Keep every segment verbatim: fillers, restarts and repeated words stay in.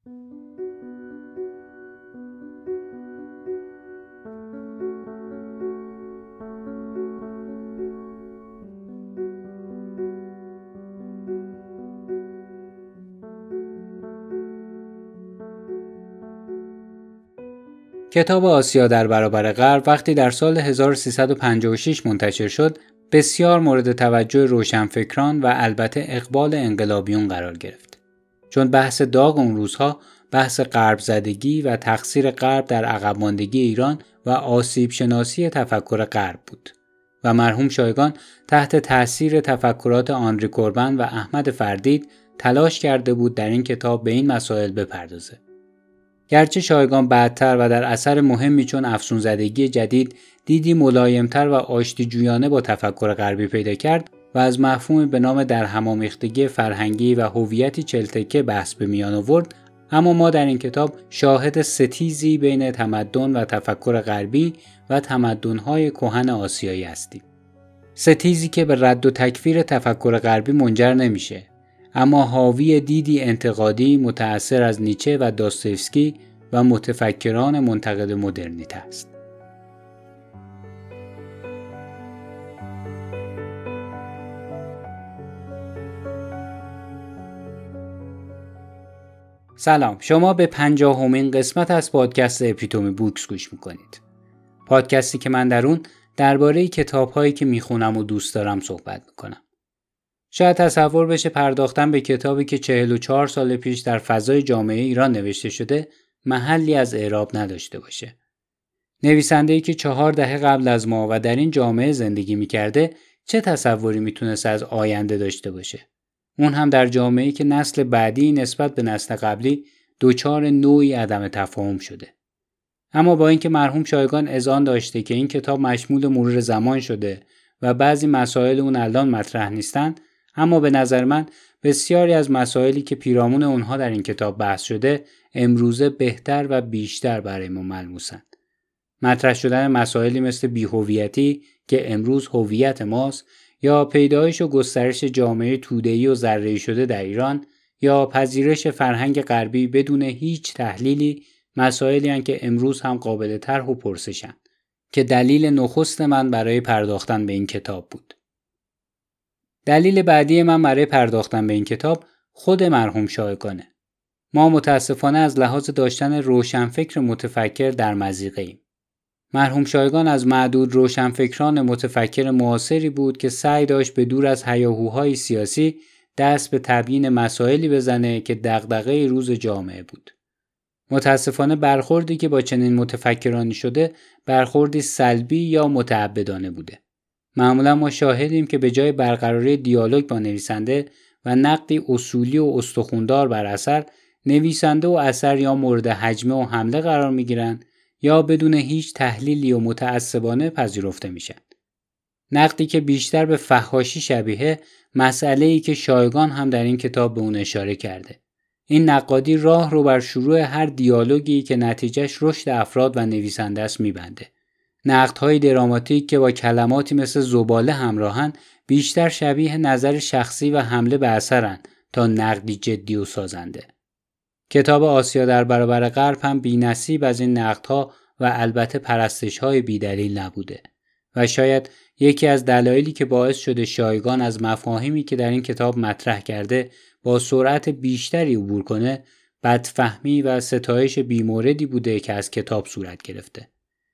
کتاب آسیا در برابر غرب وقتی در سال هزار و سیصد و پنجاه و شش منتشر شد، بسیار مورد توجه روشنفکران و البته اقبال انقلابیون قرار گرفت. چون بحث داغ اون روزها بحث غرب زدگی و تقصیر غرب در عقب ماندگی ایران و آسیب شناسی تفکر غرب بود و مرحوم شایگان تحت تأثیر تفکرات آنری کوربن و احمد فردید تلاش کرده بود در این کتاب به این مسائل بپردازه. گرچه شایگان بعدتر و در اثر مهمی چون افسونزدگی جدید دیدی ملایمتر و آشتیجویانه با تفکر غربی پیدا کرد و از مفهومی به نام درهم‌آمیختگی فرهنگی و هویتی چلتکه بحث به میان آورد، اما ما در این کتاب شاهد ستیزی بین تمدن و تفکر غربی و تمدن‌های کهن آسیایی هستیم. ستیزی که به رد و تکفیر تفکر غربی منجر نمیشه، اما حاوی دیدی انتقادی متأثر از نیچه و داستایوفسکی و متفکران منتقد مدرنیته است. سلام، شما به پنجاهمین قسمت از پادکست اپیتومی بوکس گوش میکنید. پادکستی که من در اون درباره کتاب‌هایی که میخونم و دوست دارم صحبت میکنم. شاید تصور بشه پرداختن به کتابی که چهل و چهار سال پیش در فضای جامعه ایران نوشته شده محلی از اعراب نداشته باشه. نویسنده‌ای که چهار دهه قبل از ما و در این جامعه زندگی میکرده چه تصوری میتونست از آینده داشته باشه؟ اون هم در جامعه‌ای که نسل بعدی نسبت به نسل قبلی دوچار نوعی عدم تفاهم شده. اما با اینکه مرحوم شایگان اذعان داشته که این کتاب مشمول مرور زمان شده و بعضی مسائل اون الان مطرح نیستن، اما به نظر من بسیاری از مسائلی که پیرامون اونها در این کتاب بحث شده امروزه بهتر و بیشتر برای ما ملموسن. مطرح شدن مسائلی مثل بی‌هویتی که امروز هویت ماست، یا پیدایش و گسترش جامعه توده‌ای و ذره‌ای شده در ایران، یا پذیرش فرهنگ غربی بدون هیچ تحلیلی، مسائلی هستند که امروز هم قابل طرح و پرسشن که دلیل نخست من برای پرداختن به این کتاب بود. دلیل بعدی من برای پرداختن به این کتاب خود مرحوم شایگانه. ما متاسفانه از لحاظ داشتن روشنفکر متفکر در مضیقه ایم. مرحوم شایگان از معدود روشنفکران متفکر معاصری بود که سعی داشت به دور از هیاهوهای سیاسی دست به تبیین مسائلی بزنه که دغدغه روز جامعه بود. متاسفانه برخوردی که با چنین متفکرانی شده برخوردی سلبی یا متعبدانه بوده. معمولا ما شاهدیم که به جای برقراری دیالوگ با نویسنده و نقدی اصولی و استخوندار بر اثر، نویسنده و اثر یا مورد هجمه و حمله قرار میگیرن یا بدون هیچ تحلیلی و متعصبانه پذیرفته میشن. نقدی که بیشتر به فحاشی شبیه، مسئله‌ای که شایگان هم در این کتاب به اون اشاره کرده. این نقادی راه رو بر شروع هر دیالوگی که نتیجهش رشد افراد و نویسنده است میبنده. نقدهای دراماتیک که با کلماتی مثل زباله همراهن بیشتر شبیه نظر شخصی و حمله به اثرن تا نقدی جدی و سازنده. کتاب آسیا در برابر غرب هم بی‌نصیب از این نقدها و البته پرستش‌های بی‌دلیل نبوده و شاید یکی از دلایلی که باعث شده شایگان از مفاهیمی که در این کتاب مطرح کرده با سرعت بیشتری عبور کنه، بدفهمی و ستایش بی‌موردی بوده که از کتاب صورت گرفته.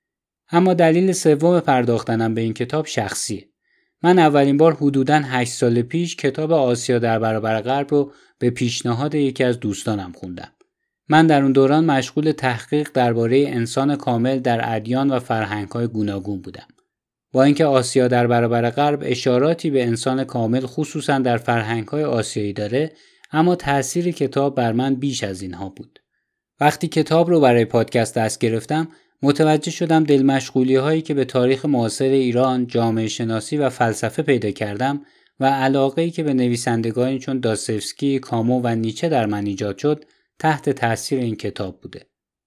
اما دلیل سوم پرداختنم به این کتاب شخصیه. من اولین بار حدوداً هشت سال پیش کتاب آسیا در برابر غرب رو به پیشنهاد یکی از دوستانم خوندم. من در اون دوران مشغول تحقیق درباره انسان کامل در ادیان و فرهنگ‌های گوناگون بودم. با اینکه آسیا در برابر غرب اشاراتی به انسان کامل خصوصاً در فرهنگ‌های آسیایی داره، اما تأثیر کتاب بر من بیش از اینها بود. وقتی کتاب رو برای پادکست دست گرفتم، متوجه شدم دل مشغولی هایی که به تاریخ معاصر ایران، جامعه شناسی و فلسفه پیدا کردم و علاقه‌ای که به نویسندگانی چون داستایوفسکی، کامو و نیچه در من ایجاد شد، تحت تاثیر این کتاب بوده.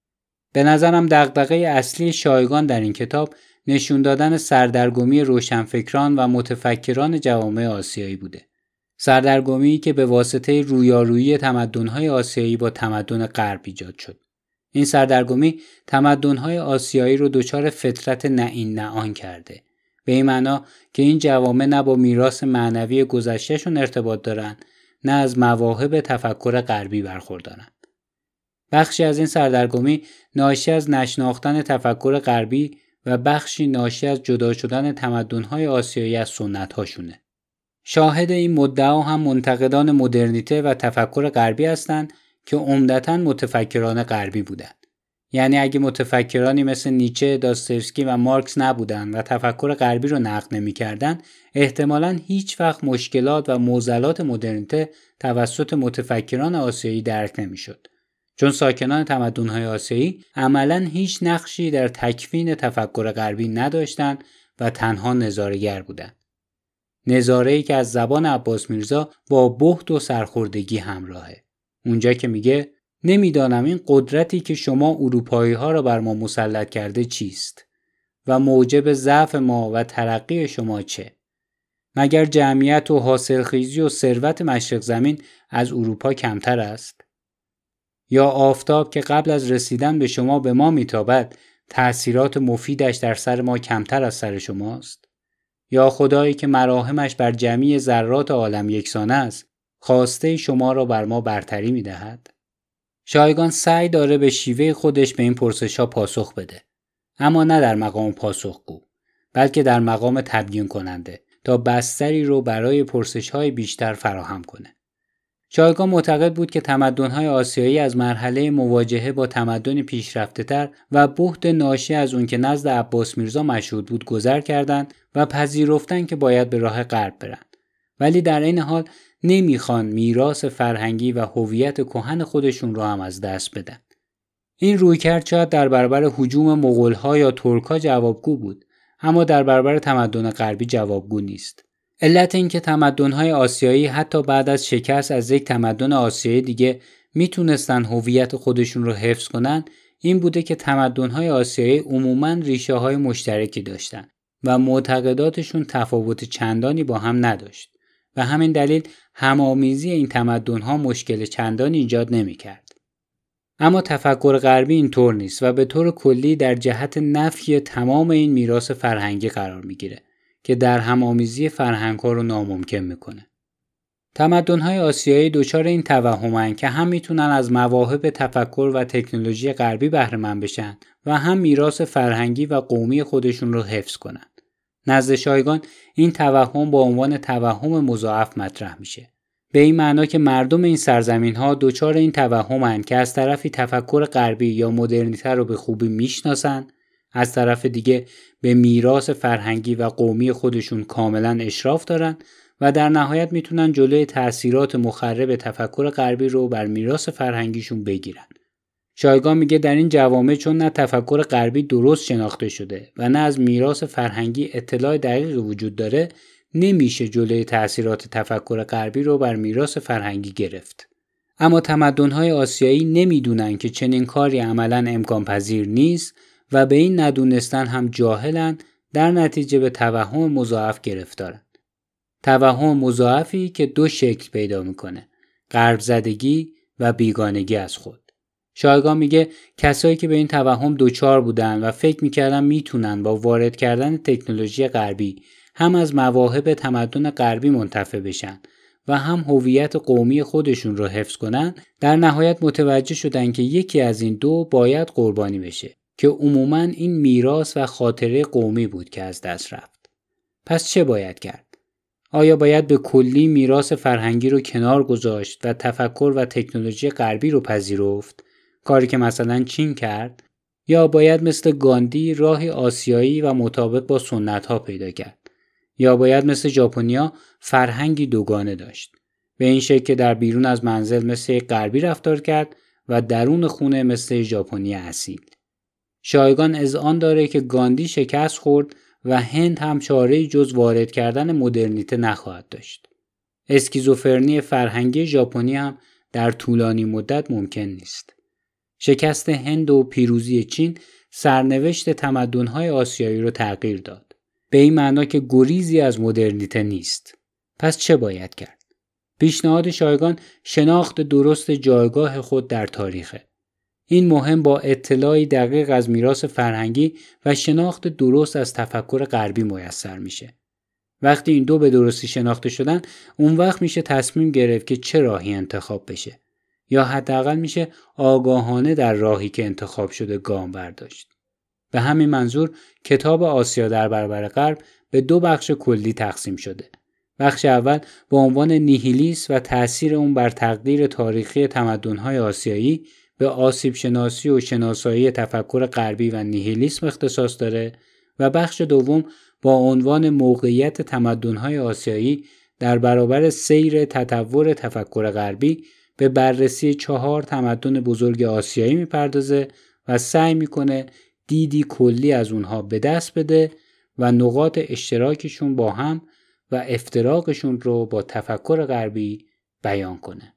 به نظرم دغدغه اصلی شایگان در این کتاب نشون دادن سردرگمی روشنفکران و متفکران جوامع آسیایی بوده. سردرگمی که به واسطه رویارویی تمدن‌های آسیایی با تمدن غرب ایجاد شد. این سردرگمی تمدن‌های آسیایی رو دچار فطرت نه این نه آن کرده. به این معنا که این جوامع نه با میراث معنوی گذشتهشون ارتباط دارن، نه از مواهب تفکر غربی برخوردارن. بخشی از این سردرگمی ناشی از نشناختن تفکر غربی و بخشی ناشی از جدا شدن تمدن‌های آسیایی از سنت‌هاشونه. شاهد این مدعا هم منتقدان مدرنیته و تفکر غربی هستند که عمدتاً متفکران غربی بودند. یعنی اگه متفکرانی مثل نیچه، داستایوسکی و مارکس نبودن و تفکر غربی رو نقد نمی‌کردن، احتمالاً هیچ وقت مشکلات و معضلات مدرنیته توسط متفکران آسیایی درک نمی‌شد. چون ساکنان تمدن‌های آسیایی عملاً هیچ نقشی در تکوین تفکر غربی نداشتند و تنها نظاره‌گر بودند. نظاره‌ای که از زبان عباس میرزا با بهت و سرخوردگی همراهه. اونجا که میگه نمیدانم این قدرتی که شما اروپایی‌ها را بر ما مسلط کرده چیست و موجب ضعف ما و ترقی شما چه؟ مگر جمعیت و حاصلخیزی و ثروت مشرق زمین از اروپا کمتر است؟ یا آفتاب که قبل از رسیدن به شما به ما میتابد تأثیرات مفیدش در سر ما کمتر از سر شماست؟ یا خدایی که مراهمش بر جمیع ذرات عالم یکسان است خواسته شما را بر ما برتری میدهد؟ شایگان سعی داره به شیوه خودش به این پرسش‌ها پاسخ بده، اما نه در مقام پاسخگو، بلکه در مقام تبیین کننده تا بستری رو برای پرسش‌های بیشتر فراهم کنه. شایگان معتقد بود که تمدن‌های آسیایی از مرحله مواجهه با تمدن پیشرفته‌تر و بهت ناشی از اون که نزد عباس میرزا مشهود بود گذر کردند و پذیرفتن که باید به راه غرب برن. ولی در این حال نمیخوان میراث فرهنگی و هویت کهن خودشون رو هم از دست بدن. این رویکرد شاید در برابر هجوم مغول‌ها یا ترک‌ها جوابگو بود، اما در برابر تمدن غربی جوابگو نیست. علت این که تمدن‌های آسیایی حتی بعد از شکست از یک تمدن آسیایی دیگه میتونستن هویت خودشون رو حفظ کنن این بوده که تمدن‌های آسیایی عموماً ریشه‌های مشترکی داشتن و معتقداتشون تفاوت چندانی با هم نداشت و همین دلیل هم‌آمیزی این تمدن‌ها مشکل چندانی ایجاد نمی‌کرد. اما تفکر غربی اینطور نیست و به طور کلی در جهت نفی تمام این میراث فرهنگی قرار می‌گیره که در هم‌آمیزی فرهنگ‌ها رو ناممکن می‌کنه. تمدن‌های آسیایی دچار این توهمن که هم میتونن از مواهب تفکر و تکنولوژی غربی بهره مند بشن و هم میراث فرهنگی و قومی خودشون رو حفظ کنن. نزد شایگان این توهم با عنوان توهم مضاعف مطرح میشه. به این معنا که مردم این سرزمین‌ها دچار این توهمن که از طرفی تفکر غربی یا مدرنیته رو به خوبی میشناسن، از طرف دیگه به میراث فرهنگی و قومی خودشون کاملا اشراف دارن و در نهایت میتونن جلوی تأثیرات مخرب تفکر غربی رو بر میراث فرهنگیشون بگیرن. شایگان میگه در این جوامع چون نه تفکر غربی درست شناخته شده و نه از میراث فرهنگی اطلاع دقیق وجود داره، نمیشه جلوی تأثیرات تفکر غربی رو بر میراث فرهنگی گرفت. اما تمدن‌های آسیایی نمیدونن که چنین کاری عملاً امکان پذیر نیست و به این ندونستن هم جاهلن، در نتیجه به توهم مضاعف گرفتارن. توهم مضاعفی که دو شکل پیدا میکنه: غرب زدگی و بیگانگی از خود. شایگان میگه کسایی که به این توهم دوچار بودن و فکر میکردن میتونن با وارد کردن تکنولوژی غربی هم از مواهب تمدن غربی منتفع بشن و هم هویت قومی خودشون رو حفظ کنن، در نهایت متوجه شدن که یکی از این دو باید قربانی بشه که عموماً این میراث و خاطره قومی بود که از دست رفت. پس چه باید کرد؟ آیا باید به کلی میراث فرهنگی رو کنار گذاشت و تفکر و تکنولوژی غربی رو پذیرفت، کاری که مثلا چین کرد، یا باید مثل گاندی راهی آسیایی و مطابق با سنت‌ها پیدا کرد، یا باید مثل ژاپنیا فرهنگی دوگانه داشت، به این شکل که در بیرون از منزل مثل غربی رفتار کرد و درون خونه مثل ژاپنی اصیل؟ شایگان اذعان داره که گاندی شکست خورد و هند هم چاره‌ای جز وارد کردن مدرنیته نخواهد داشت. اسکیزوفرنی فرهنگی ژاپنی هم در طولانی مدت ممکن نیست. شکست هند و پیروزی چین سرنوشت تمدن‌های آسیایی رو تغییر داد. به این معنا که گریزی از مدرنیته نیست. پس چه باید کرد؟ پیشنهاد شایگان شناخت درست جایگاه خود در تاریخه. این مهم با اطلاعی دقیق از میراث فرهنگی و شناخت درست از تفکر غربی میسر میشه. وقتی این دو به درستی شناخته شدن، اون وقت میشه تصمیم گرفت که چه راهی انتخاب بشه، یا حداقل میشه آگاهانه در راهی که انتخاب شده گام برداشت. به همین منظور کتاب آسیا در برابر غرب به دو بخش کلی تقسیم شده. بخش اول با عنوان نیهیلیسم و تأثیر اون بر تقدیر تاریخی تمدن‌های آسیایی به آسیب شناسی و شناسایی تفکر غربی و نیهیلیسم اختصاص داره و بخش دوم با عنوان موقعیت تمدن‌های آسیایی در برابر سیر تطور تفکر غربی به بررسی چهار تمدن بزرگ آسیایی میپردازه و سعی میکنه دیدی کلی از اونها به دست بده و نقاط اشتراکشون با هم و افتراقشون رو با تفکر غربی بیان کنه.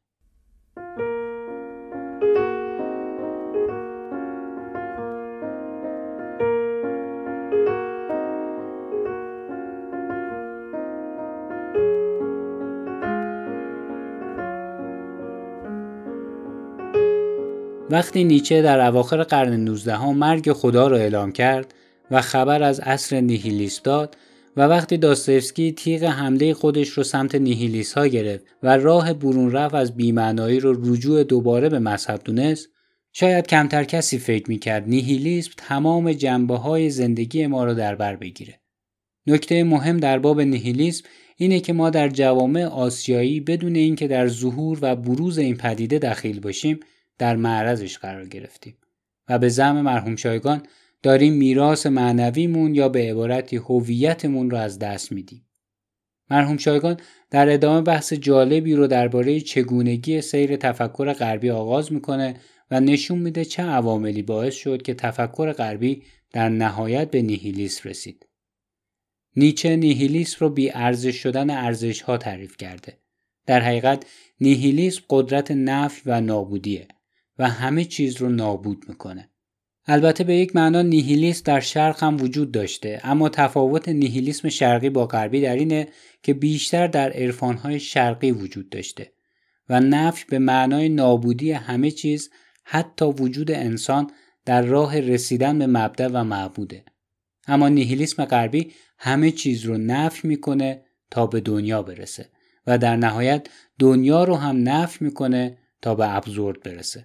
وقتی نیچه در اواخر قرن نوزدهم مرگ خدا را اعلام کرد و خبر از عصر نیهیلیسم داد و وقتی داستایفسکی تیغ حمله خودش رو سمت نیهیلیست ها گرفت و راه برون رفت از بی‌معنایی رو رجوع دوباره به مذهب دونست، شاید کمتر کسی فکر می‌کرد نیهیلیسم تمام جنبه‌های زندگی ما رو در بر بگیره. نکته مهم در باب نیهیلیسم اینه که ما در جوامع آسیایی بدون اینکه در ظهور و بروز این پدیده دخیل باشیم در معرضش قرار گرفتیم و به زعم مرحوم شایگان داریم میراث معنویمون یا به عبارتی هویتمون رو از دست میدیم. مرحوم شایگان در ادامه بحث جالبی رو درباره چگونگی سیر تفکر غربی آغاز میکنه و نشون میده چه عواملی باعث شد که تفکر غربی در نهایت به نیهیلیسم رسید. نیچه نیهیلیسم رو بی ارزش شدن ارزش ها تعریف کرده. در حقیقت نیهیلیسم قدرت نفی و نابودیه و همه چیز رو نابود میکنه. البته به یک معنا نیهیلیسم در شرق هم وجود داشته، اما تفاوت نیهیلیسم شرقی با غربی در اینه که بیشتر در عرفان‌های شرقی وجود داشته و نفی به معنای نابودی همه چیز، حتی وجود انسان، در راه رسیدن به مبدأ و معبوده. اما نیهیلیسم غربی همه چیز رو نفی میکنه تا به دنیا برسه و در نهایت دنیا رو هم نفی میکنه تا به ابزورد برسه.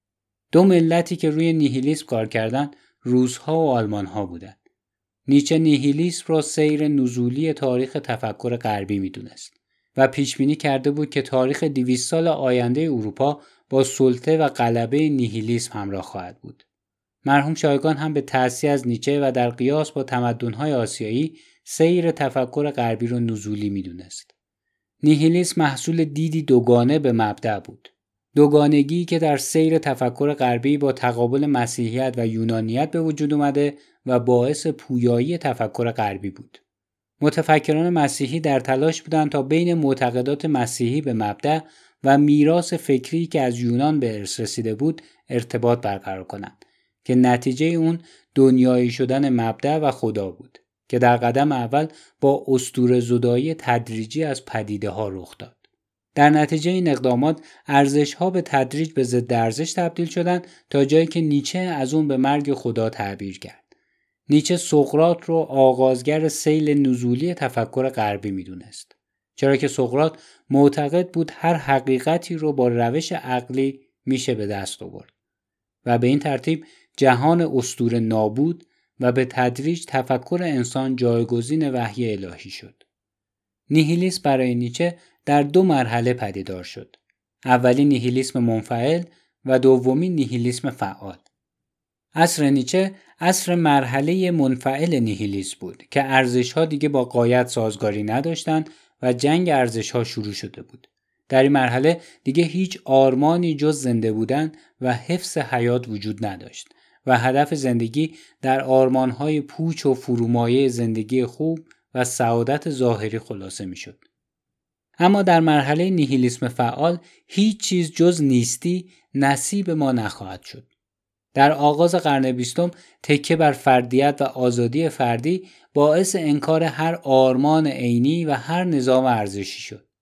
دو ملتی که روی نیهیلیسم کار کردن روس‌ها و آلمان‌ها بودن. نیچه نیهیلیسم را سیر نزولی تاریخ تفکر غربی میدونست و پیشبینی کرده بود که تاریخ دویست سال آینده اروپا با سلطه و غلبه نیهیلیسم همراه خواهد بود. مرحوم شایگان هم به تأثیر از نیچه و در قیاس با تمدن‌های آسیایی سیر تفکر غربی رو نزولی میدونست. نیهیلیسم محصول دیدی دوگانه به مبدأ بود. دوگانگی که در سیر تفکر غربی با تقابل مسیحیت و یونانیت به وجود اومده و باعث پویایی تفکر غربی بود. متفکران مسیحی در تلاش بودند تا بین معتقدات مسیحی به مبدأ و میراث فکری که از یونان به ارث رسیده بود ارتباط برقرار کنند که نتیجه اون دنیایی شدن مبدأ و خدا بود که در قدم اول با اسطوره زدایی تدریجی از پدیده ها رخ داد. در نتیجه این اقدامات ارزش‌ها به تدریج به ضد ارزش تبدیل شدند تا جایی که نیچه از اون به مرگ خدا تعبیر کرد. نیچه سقراط رو آغازگر سیل نزولی تفکر غربی میدونست، چرا که سقراط معتقد بود هر حقیقتی رو با روش عقلی میشه به دست آورد و به این ترتیب جهان اسطوره نابود و به تدریج تفکر انسان جایگزین وحی الهی شد. نیهیلیسم برای نیچه در دو مرحله پدیدار شد. اولی نیهیلیسم منفعل و دومی نیهیلیسم فعال. عصر نیچه عصر مرحله منفعل نیهیلیسم بود که ارزش‌ها دیگه با غایت سازگاری نداشتند و جنگ ارزش‌ها شروع شده بود. در این مرحله دیگه هیچ آرمانی جز زنده بودن و حفظ حیات وجود نداشت و هدف زندگی در آرمان‌های پوچ و فرومایه زندگی خوب و سعادت ظاهری خلاصه می‌شد. اما در مرحله نیهیلیسم فعال هیچ چیز جز نیستی نصیب ما نخواهد شد. در آغاز قرن بیستم تکیه بر فردیت و آزادی فردی باعث انکار هر آرمان عینی و هر نظام ارزشی شد.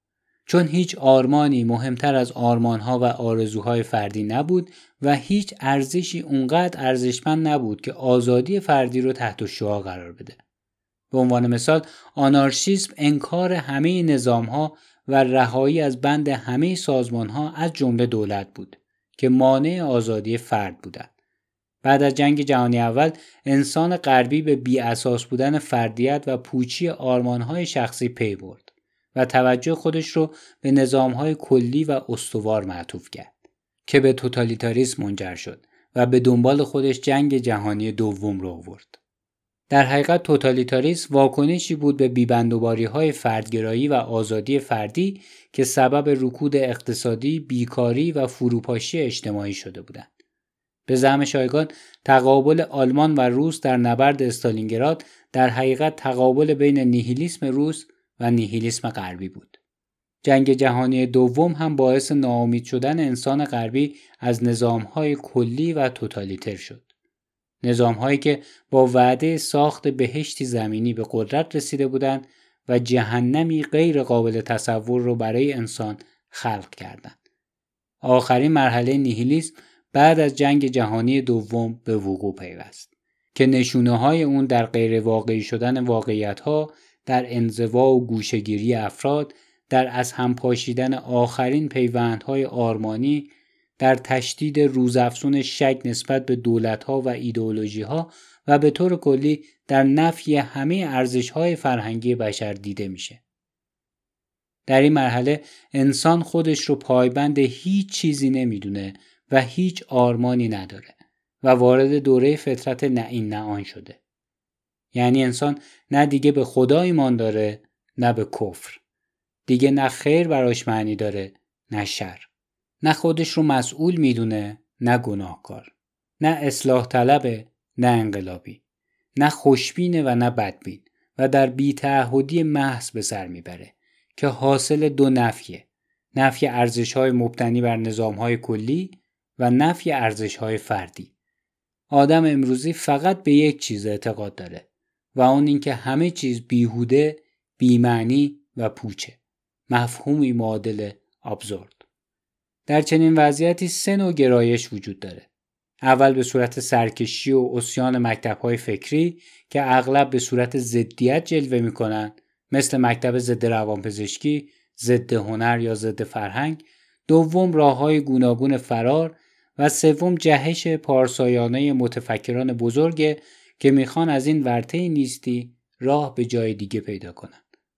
چون هیچ آرمانی مهمتر از آرمانها و آرزوهای فردی نبود و هیچ ارزشی اونقدر ارزشمند نبود که آزادی فردی رو تحت الشعاع قرار بده. به عنوان مثال آنارشیسم انکار همه نظامها و رهایی از بند همه سازمانها از جمله دولت بود که مانع آزادی فرد بودند. بعد از جنگ جهانی اول انسان غربی به بی اساس بودن فردیت و پوچی آرمانهای شخصی پی برد و توجه خودش رو به نظامهای کلی و استوار معطوف کرد که به توتالیتاریسم منجر شد و به دنبال خودش جنگ جهانی دوم رو آورد. در حقیقت توتالیتاریسم واکنشی بود به بیبندوباری‌های فردگرایی و آزادی فردی که سبب رکود اقتصادی، بیکاری و فروپاشی اجتماعی شده بودند. به زعم شایگان تقابل آلمان و روس در نبرد استالینگراد در حقیقت تقابل بین نیهیلیسم روس و نیهیلیسم غربی بود. جنگ جهانی دوم هم باعث ناامید شدن انسان غربی از نظام‌های کلی و توتالیتر شد. نظام‌هایی که با وعده ساخت بهشتی زمینی به قدرت رسیده بودند و جهنمی غیر قابل تصور رو برای انسان خلق کردند. آخرین مرحله نیهیلیسم بعد از جنگ جهانی دوم به وقوع پیوست که نشونه‌های اون در غیر واقعی شدن واقعیت‌ها، در انزوا و گوشه‌گیری افراد، در از هم پاشیدن آخرین پیوندهای آرمانی، در تشدید روزافزون شک نسبت به دولت‌ها و ایدئولوژی‌ها و به طور کلی در نفی همه ارزش‌های فرهنگی بشر دیده میشه. در این مرحله انسان خودش رو پایبند هیچ چیزی نمیدونه و هیچ آرمانی نداره و وارد دوره فطرت نه این نه آن شده. یعنی انسان نه دیگه به خدا ایمان داره نه به کفر. دیگه نه خیر براش معنی داره نه شر. نه خودش رو مسئول میدونه نه گناهکار. نه اصلاح طلبه نه انقلابی. نه خوشبینه و نه بدبین و در بی‌تعهدی محض به سر میبره که حاصل دو نفیه. نفی ارزش‌های مبتنی بر نظام‌های کلی و نفی ارزش‌های فردی. آدم امروزی فقط به یک چیز اعتقاد داره و اون این که همه چیز بیهوده، بی‌معنی و پوچه. مفهومی معادل ابزورد. در چنین وضعیتی سه نوع گرایش وجود داره. اول به صورت سرکشی و عصیان مکتب‌های فکری که اغلب به صورت ضدیت جلوه می‌کنن، مثل مکتب ضد روانپزشکی، ضد هنر یا ضد فرهنگ. دوم راه‌های گوناگون فرار و سوم جهش پارسایانه متفکران بزرگ که میخوان از این ورطه نیستی راه به جای دیگه پیدا کنن.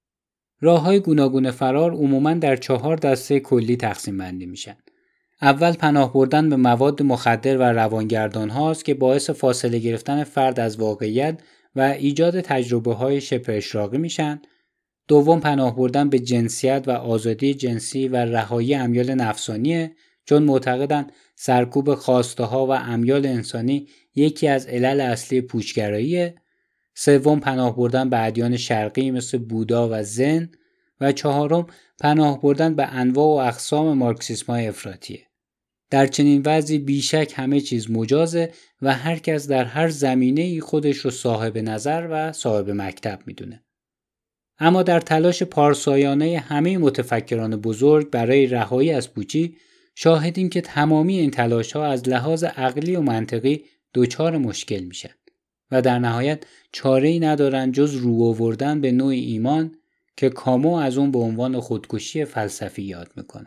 راه‌های گوناگون فرار عموماً در چهار دسته کلی تقسیم بندی میشن. اول پناه بردن به مواد مخدر و روانگردان هاست که باعث فاصله گرفتن فرد از واقعیت و ایجاد تجربه‌های شبه اشراقی میشن. دوم پناه بردن به جنسیت و آزادی جنسی و رهایی امیال نفسانیه، چون معتقدن سرکوب خواسته ها و امیال انسانی یکی از علل اصلی پوچگراییه. سوم پناه بردن به ادیان شرقی مثل بودا و زن و چهارم پناه بردن به انواع و اقسام مارکسیسم‌های افراطیه. در چنین وضعی بیشک همه چیز مجازه و هر کس در هر زمینه‌ای خودش رو صاحب نظر و صاحب مکتب میدونه. اما در تلاش پارسایانه همه متفکران بزرگ برای رهایی از پوچی شاهدیم که تمامی این تلاش‌ها از لحاظ عقلی و منطقی دچار مشکل میشن و در نهایت چاره‌ای ندارن جز رو آوردن به نوع ایمان که کامو از اون به عنوان خودکشی فلسفی یاد میکنه.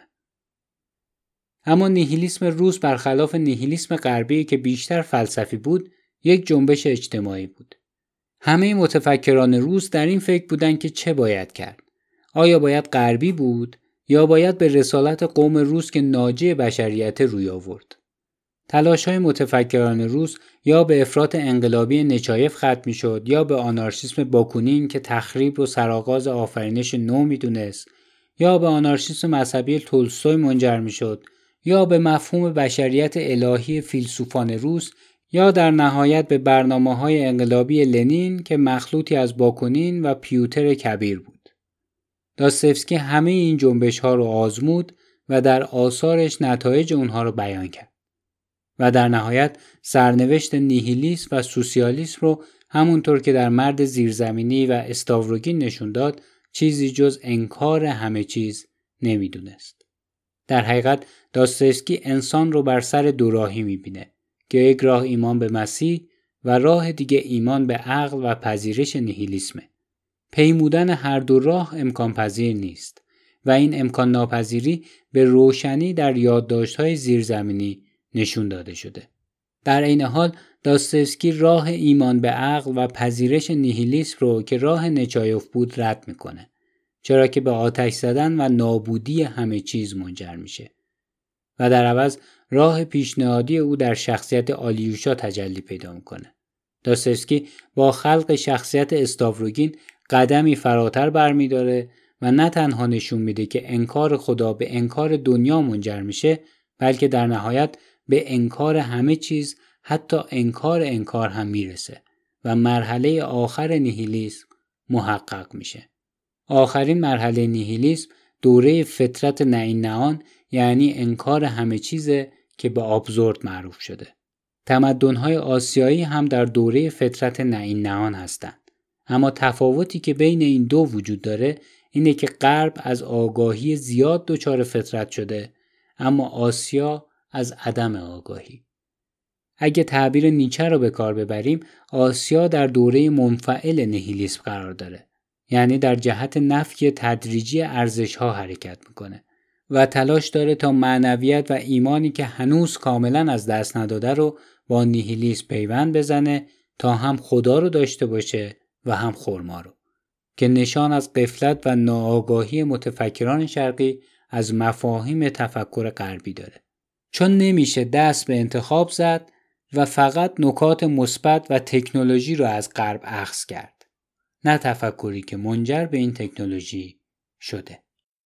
اما نیهیلیسم روس برخلاف نیهیلیسم غربی که بیشتر فلسفی بود، یک جنبش اجتماعی بود. همه متفکران روس در این فکر بودن که چه باید کرد؟ آیا باید غربی بود یا باید به رسالت قوم روس که ناجی بشریت روی آورد؟ تلاش‌های متفکران روس یا به افراط انقلابی نچایف ختم می‌شد یا به آنارشیسم باکونین که تخریب و سرآغاز آفرینش نو می‌دونست، یا به آنارشیسم مذهبی تولستوی منجر می‌شد، یا به مفهوم بشریت الهی فیلسوفان روس، یا در نهایت به برنامه‌های انقلابی لنین که مخلوطی از باکونین و پیوتر کبیر بود. داستایوسکی همه این جنبش‌ها رو آزمود و در آثارش نتایج اونها رو بیان کرد. و در نهایت سرنوشت نیهیلیسم و سوسیالیسم رو همونطور که در مرد زیرزمینی و استاوروگین نشون داد، چیزی جز انکار همه چیز نمیدونست. در حقیقت داستایوسکی انسان رو بر سر دو راهی میبینه که یک راه ایمان به مسیح و راه دیگه ایمان به عقل و پذیرش نیهیلیسمه. پیمودن هر دو راه امکان پذیر نیست و این امکان ناپذیری به روشنی در یادداشت‌های زیرزمینی نشون داده شده. در عین حال داستایوسکی راه ایمان به عقل و پذیرش نیهیلیسم رو که راه نچایوف بود رد میکنه، چرا که به آتش زدن و نابودی همه چیز منجر میشه و در عوض راه پیشنهادی او در شخصیت آلیوشا تجلی پیدا میکنه. داستایوسکی با خلق شخصیت استاوروگین قدمی فراتر برمیداره و نه تنها نشون میده که انکار خدا به انکار دنیا منجر میشه، بلکه در نهایت به انکار همه چیز، حتی انکار انکار هم میرسه و مرحله آخر نیهیلیسم محقق میشه. آخرین مرحله نیهیلیسم دوره فطرت نه این نه آن، یعنی انکار همه چیزه که به آبزورد معروف شده. تمدن‌های آسیایی هم در دوره فطرت نه این نه آن هستند. اما تفاوتی که بین این دو وجود داره اینه که غرب از آگاهی زیاد دچار فطرت شده، اما آسیا از عدم آگاهی. اگه تعبیر نیچه رو به کار ببریم، آسیا در دوره منفعل نیهیلیسم قرار داره، یعنی در جهت نفی تدریجی ارزش‌ها حرکت میکنه و تلاش داره تا معنویت و ایمانی که هنوز کاملا از دست نداده رو با نیهیلیسم پیوند بزنه تا هم خدا رو داشته باشه و هم خرما رو، که نشان از غفلت و ناآگاهی متفکران شرقی از مفاهیم تفکر غربی داره. چون نمیشه دست به انتخاب زد و فقط نکات مثبت و تکنولوژی رو از غرب اخذ کرد، نه تفکری که منجر به این تکنولوژی شده.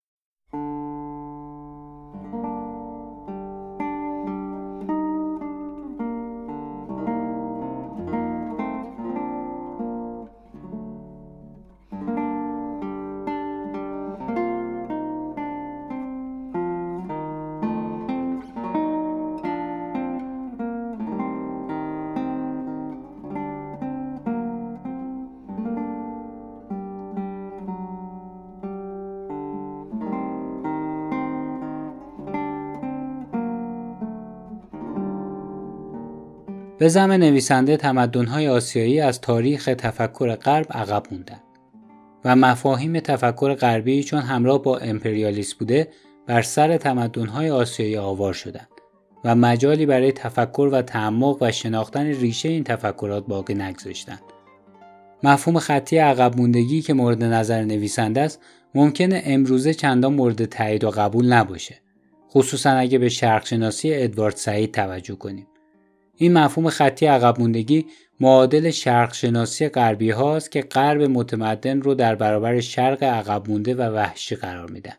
به زعم نویسنده تمدن‌های آسیایی از تاریخ تفکر غرب عقب موندند و مفاهیم تفکر غربی چون همراه با امپریالیسم بوده بر سر تمدن‌های آسیایی آوار شدند و مجالی برای تفکر و تعمق و شناختن ریشه این تفکرات باقی نگذاشتند. مفهوم خطی عقب موندگی که مورد نظر نویسنده است ممکنه امروزه چندان مورد تایید و قبول نباشه، خصوصا اگه به شرق‌شناسی ادوارد سعید توجه کنیم. این مفهوم خطی عقب موندگی معادل شرق شناسی غربی هاست که غرب متمدن رو در برابر شرق عقب مونده و وحشی قرار میدن.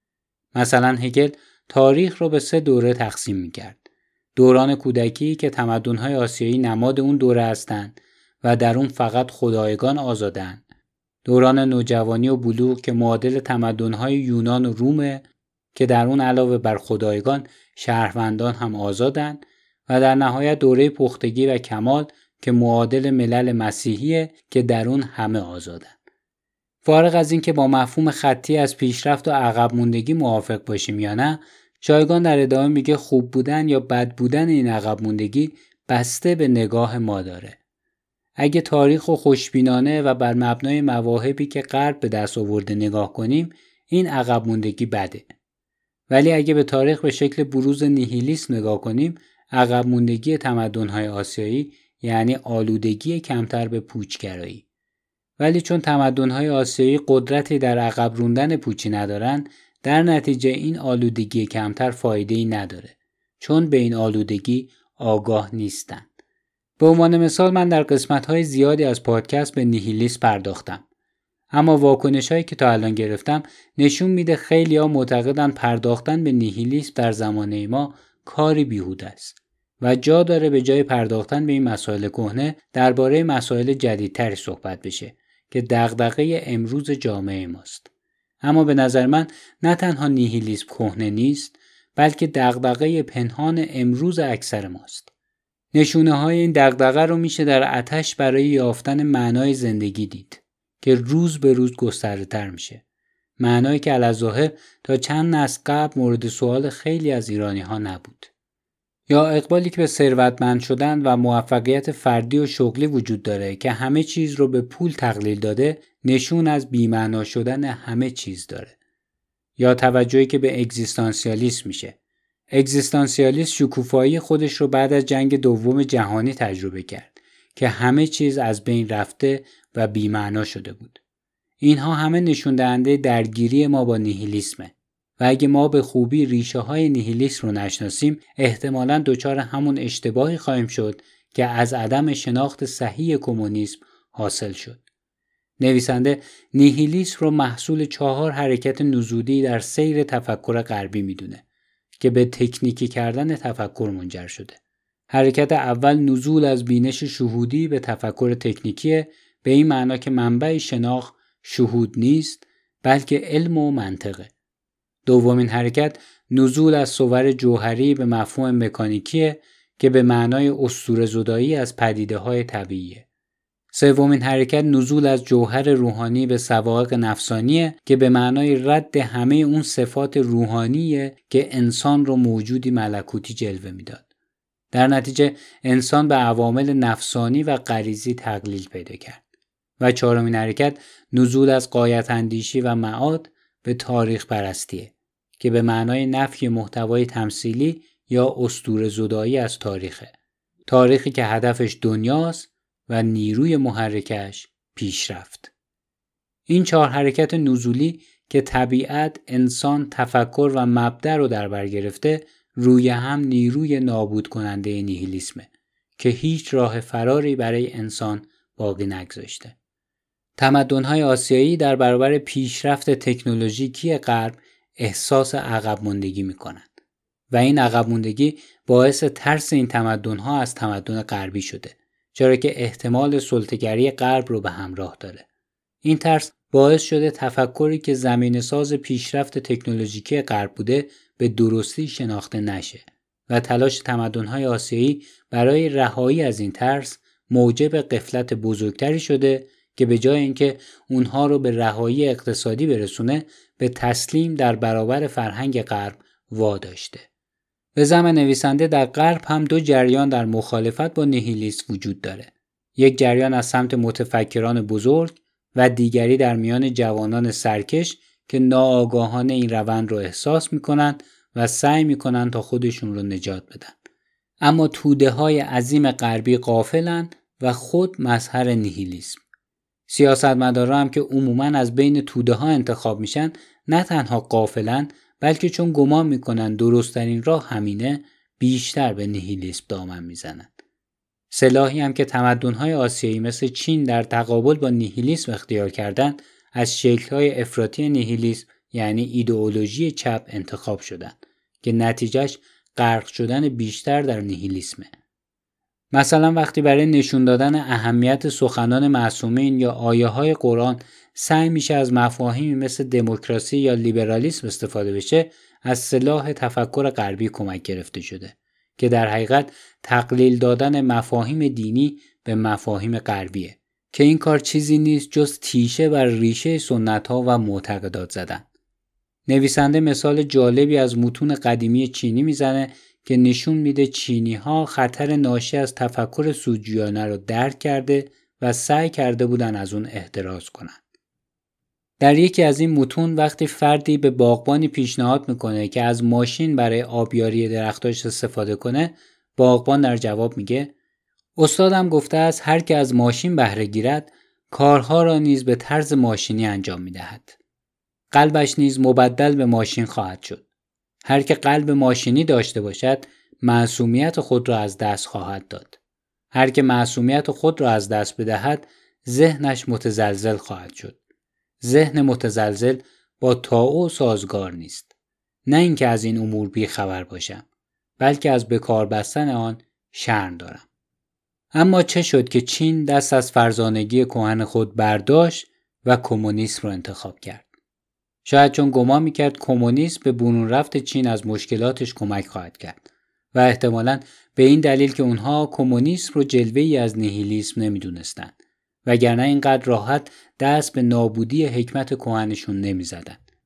مثلا هگل تاریخ رو به سه دوره تقسیم میکرد. دوران کودکی که تمدن‌های آسیایی نماد اون دوره هستند و در اون فقط خدایگان آزادن. دوران نوجوانی و بلوغ که معادل تمدن‌های یونان و رومه که در اون علاوه بر خدایگان شهروندان هم آزادن. و در نهایت دوره پختگی و کمال که معادل ملل مسیحیه که در اون همه آزادن. فارغ از این که با مفهوم خطی از پیشرفت و عقب موندگی موافق باشیم یا نه، شایگان در ادامه میگه خوب بودن یا بد بودن این عقب موندگی بسته به نگاه ما داره. اگه تاریخ و خوشبینانه و بر مبنای مواهبی که غرب به دست آورده نگاه کنیم، این عقب موندگی بده. ولی اگه به تاریخ به شکل بروز نیهیلیسم نگاه کنیم، عقب موندگی تمدن‌های آسیایی یعنی آلودگی کمتر به پوچگرایی. ولی چون تمدن‌های آسیایی قدرتی در عقب روندن پوچی ندارن، در نتیجه این آلودگی کمتر فایده‌ای نداره، چون به این آلودگی آگاه نیستن. به عنوان مثال من در قسمت‌های زیادی از پادکست به نیهیلیسم پرداختم. اما واکنش‌هایی که تا الان گرفتم نشون میده خیلی‌ها معتقدن پرداختن به نیهیلیسم در زمانه ما کاری بیهوده است و جا داره به جای پرداختن به این مسائل کهنه درباره مسائل جدیدتری صحبت بشه که دغدغه امروز جامعه ماست. اما به نظر من نه تنها نیهیلیسم کهنه نیست، بلکه دغدغه پنهان امروز اکثر ماست. نشونه های این دغدغه رو میشه در آتش برای یافتن معنای زندگی دید که روز به روز گسترده تر میشه. معنایی که علی‌الظاهر تا چند نسل قبل مورد سوال خیلی از ایرانی‌ها نبود. یا اقبالی که به ثروتمند شدن و موفقیت فردی و شغلی وجود داره که همه چیز رو به پول تقلیل داده نشون از بی‌معنا شدن همه چیز داره. یا توجهی که به اگزیستانسیالیسم میشه. اگزیستانسیالیسم شکوفایی خودش رو بعد از جنگ دوم جهانی تجربه کرد که همه چیز از بین رفته و بی‌معنا شده بود. اینها همه نشون دهنده درگیری ما با نیهیلیسمه و اگه ما به خوبی ریشه های نیهیلیسم رو نشناسیم احتمالاً دچار همون اشتباهی خواهیم شد که از عدم شناخت صحیح کمونیسم حاصل شد. نویسنده نیهیلیسم رو محصول چهار حرکت نزولی در سیر تفکر غربی میدونه که به تکنیکی کردن تفکر منجر شده. حرکت اول نزول از بینش شهودی به تفکر تکنیکیه، به این معنا که منبع شناخت شهود نیست بلکه علم و منطقه. دومین حرکت نزول از صور جوهری به مفهوم مکانیکیه که به معنای اسطوره‌زدایی از پدیده‌های طبیعیه. سومین حرکت نزول از جوهر روحانی به سوابق نفسانیه که به معنای رد همه اون صفات روحانیه که انسان رو موجودی ملکوتی جلوه میداد. در نتیجه انسان به عوامل نفسانی و غریزی تقلیل پیدا کرد. و چهارمین حرکت نزول از غایت اندیشی و معاد به تاریخ پرستیه که به معنای نفی محتوای تمثیلی یا اسطوره‌زدایی از تاریخه. تاریخی که هدفش دنیاست و نیروی محرکش پیشرفت. این چهار حرکت نزولی که طبیعت، انسان، تفکر و مبدأ رو در بر گرفته روی هم نیروی نابود کننده نیهیلیسمه که هیچ راه فراری برای انسان باقی نگذاشته. تمدن‌های آسیایی در برابر پیشرفت تکنولوژیکی غرب احساس عقب ماندگی می‌کنند و این عقب ماندگی باعث ترس این تمدن‌ها از تمدن غربی شده، چرا که احتمال سلطه‌گری غرب رو به همراه داره. این ترس باعث شده تفکری که زمینه‌ساز پیشرفت تکنولوژیکی غرب بوده به درستی شناخته نشه و تلاش تمدن‌های آسیایی برای رهایی از این ترس موجب غفلت بزرگتری شده که به جای اینکه اونها رو به رهایی اقتصادی برسونه به تسلیم در برابر فرهنگ غرب واداشته. به زعم نویسنده در غرب هم دو جریان در مخالفت با نیهیلیسم وجود داره. یک جریان از سمت متفکران بزرگ و دیگری در میان جوانان سرکش که ناآگاهانه این روند رو احساس میکنن و سعی میکنن تا خودشون رو نجات بدن. اما توده های عظیم غربی غافلن و خود مظهر نیهیلیسم. سیاستمدارا هم که عموماً از بین توده ها انتخاب میشن نه تنها غافلن بلکه چون گمان میکنن درست‌ترین راه همینه بیشتر به نیهیلیسم دامن میزنن. سلاحی هم که تمدن‌های آسیایی مثل چین در تقابل با نیهیلیسم اختیار کردن از شکل‌های افراطی نیهیلیسم یعنی ایدئولوژی چپ انتخاب شدن که نتیجهش غرق شدن بیشتر در نیهیلیسمه. مثلا وقتی برای نشون دادن اهمیت سخنان معصومین یا آیه‌های قرآن سعی میشه از مفاهیمی مثل دموکراسی یا لیبرالیسم استفاده بشه، از سلاح تفکر غربی کمک گرفته شده که در حقیقت تقلیل دادن مفاهیم دینی به مفاهیم غربیه که این کار چیزی نیست جز تیشه بر ریشه سنت‌ها و معتقدات زدن. نویسنده مثال جالبی از متون قدیمی چینی میزنه که نشون میده چینی‌ها خطر ناشی از تفکر سوجیانه رو درک کرده و سعی کرده بودن از اون احتراز کنن. در یکی از این متون وقتی فردی به باغبانی پیشنهاد میکنه که از ماشین برای آبیاری درختاش استفاده کنه، باغبان در جواب میگه استادم گفته است هر که از ماشین بهره گیرد کارها را نیز به طرز ماشینی انجام میدهد. قلبش نیز مبدل به ماشین خواهد شد. هر که قلب ماشینی داشته باشد معصومیت خود را از دست خواهد داد. هر که معصومیت خود را از دست بدهد ذهنش متزلزل خواهد شد. ذهن متزلزل با طاعون سازگار نیست. نه اینکه از این امور بی خبر باشم، بلکه از بکار بستن آن شرم دارم. اما چه شد که چین دست از فرزانگی کهن خود برداشت و کمونیسم را انتخاب کرد؟ شاید چون گمان میکرد کمونیسم به برون رفت چین از مشکلاتش کمک خواهد کرد و احتمالاً به این دلیل که اونها کمونیسم رو جلوه‌ای از نیهیلیسم نمیدونستند، وگرنه اینقدر راحت دست به نابودی حکمت کهنشون نمیزدند.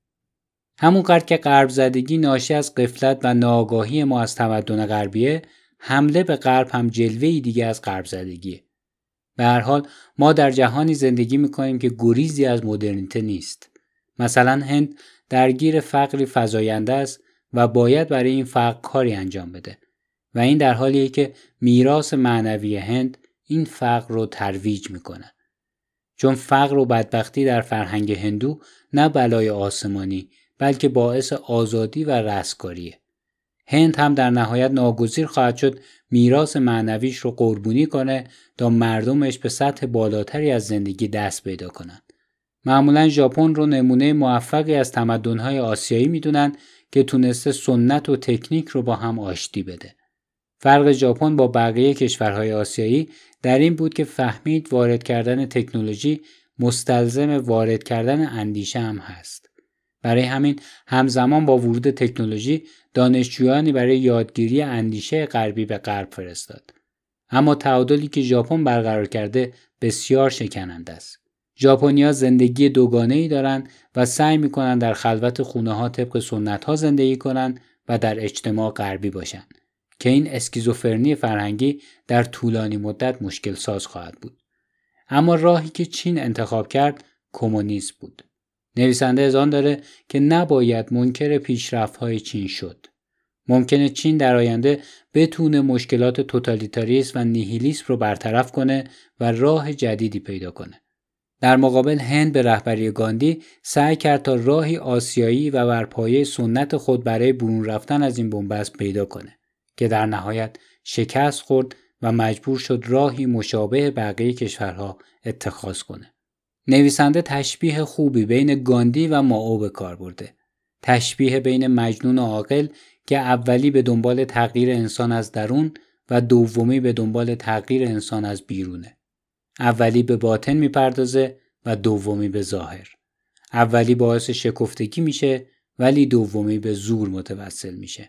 همونقدر که غرب زدگی ناشی از غفلت و ناآگاهی ما از تمدن غربیه، حمله به غرب هم جلوه‌ای دیگه از غرب زدگیه. به هر حال ما در جهانی زندگی می‌کنیم که گریزی از مدرنیته نیست. مثلا هند درگیر فقری فزاینده است و باید برای این فقر کاری انجام بده و این در حالیه که میراث معنوی هند این فقر رو ترویج میکنه. چون فقر و بدبختی در فرهنگ هندو نه بلای آسمانی بلکه باعث آزادی و رستگاریه. هند هم در نهایت ناگزیر خواهد شد میراث معنویش رو قربونی کنه تا مردمش به سطح بالاتری از زندگی دست پیدا کنن. معمولا ژاپن رو نمونه موفقی از تمدن‌های آسیایی میدونن که تونسته سنت و تکنیک رو با هم آشتی بده. فرق ژاپن با بقیه کشورهای آسیایی در این بود که فهمید وارد کردن تکنولوژی مستلزم وارد کردن اندیشه هم هست. برای همین همزمان با ورود تکنولوژی دانشجویانی برای یادگیری اندیشه غربی به غرب فرستاد. اما تعادلی که ژاپن برقرار کرده بسیار شکننده است. ژاپنی‌ها زندگی دوگانه‌ای دارن و سعی می‌کنن در خلوت خونه‌ها طبق سنت‌ها زندگی کنن و در اجتماع غربی باشن که این اسکیزوفرنی فرهنگی در طولانی مدت مشکل ساز خواهد بود. اما راهی که چین انتخاب کرد کمونیسم بود. نویسنده از آن داره که نباید منکر پیشرفت‌های چین شد. ممکنه چین در آینده بتونه مشکلات توتالیتاریسم و نیهیلیسم رو برطرف کنه و راه جدیدی پیدا کنه. در مقابل هند به رهبری گاندی سعی کرد تا راهی آسیایی و بر پایه سنت خود برای برون رفتن از این بنبست پیدا کنه که در نهایت شکست خورد و مجبور شد راهی مشابه بقیه کشورها اتخاذ کنه. نویسنده تشبیه خوبی بین گاندی و مائو به کار برده. تشبیه بین مجنون و عاقل که اولی به دنبال تغییر انسان از درون و دومی به دنبال تغییر انسان از بیرونه. اولی به باطن میپردازه و دومی به ظاهر. اولی باعث شکفتگی میشه ولی دومی به زور متوسل میشه.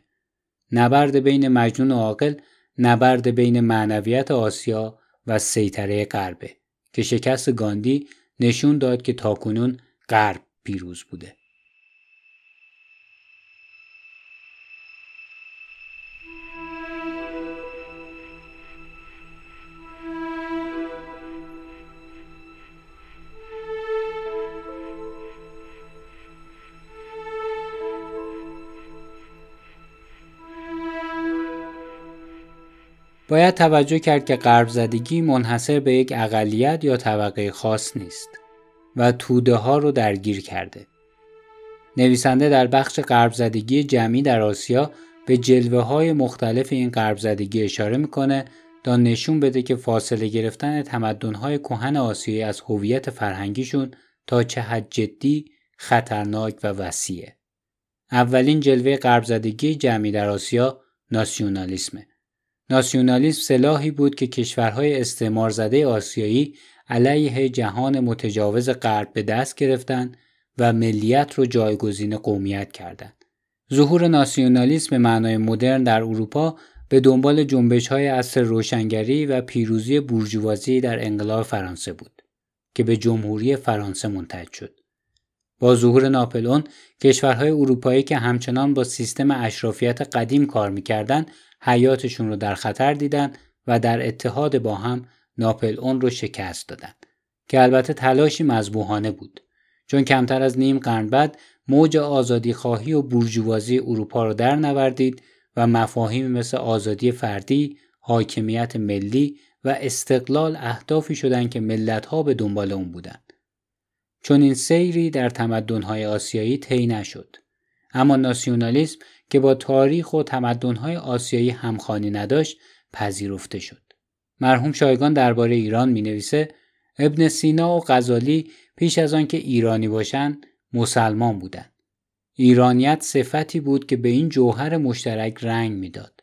نبرد بین مجنون و عاقل نبرد بین معنویت آسیا و سیطره غربه که شکست گاندی نشون داد که تاکنون غرب پیروز بوده. باید توجه کرد که غرب زدگی منحصر به یک اقلیت یا طبقه خاص نیست و توده ها رو درگیر کرده. نویسنده در بخش غرب زدگی جمعی در آسیا به جلوه های مختلف این غرب زدگی اشاره میکنه تا نشون بده که فاصله گرفتن تمدن های کهن آسیایی از هویت فرهنگیشون تا چه حد جدی، خطرناک و وسیعه. اولین جلوه غرب زدگی جمعی در آسیا ناسیونالیسمه. ناسیونالیسم سلاحی بود که کشورهای استعمار زده آسیایی علیه جهان متجاوز غرب به دست گرفتن و ملیت رو جایگزین قومیت کردند. ظهور ناسیونالیسم به معنای مدرن در اروپا به دنبال جنبش‌های عصر روشنگری و پیروزی بورژوازی در انقلاب فرانسه بود که به جمهوری فرانسه منتهی شد. با ظهور ناپلئون کشورهای اروپایی که همچنان با سیستم اشرافیت قدیم کار می‌کردند حیاتشون رو در خطر دیدن و در اتحاد با هم ناپلئون رو شکست دادن که البته تلاشی مذبوحانه بود چون کمتر از نیم قرن بعد موج آزادی خواهی و بورژوازی اروپا رو در نوردید و مفاهیمی مثل آزادی فردی، حاکمیت ملی و استقلال اهدافی شدن که ملت‌ها به دنبال اون بودن. چون این سیری در تمدن‌های آسیایی طی نشد. اما ناسیونالیسم که با تاریخ و تمدن‌های آسیایی همخوانی نداشت پذیرفته شد. مرحوم شایگان درباره ایران می‌نویسه ابن سینا و غزالی پیش از آن که ایرانی باشن مسلمان بودن. ایرانیت صفتی بود که به این جوهر مشترک رنگ میداد.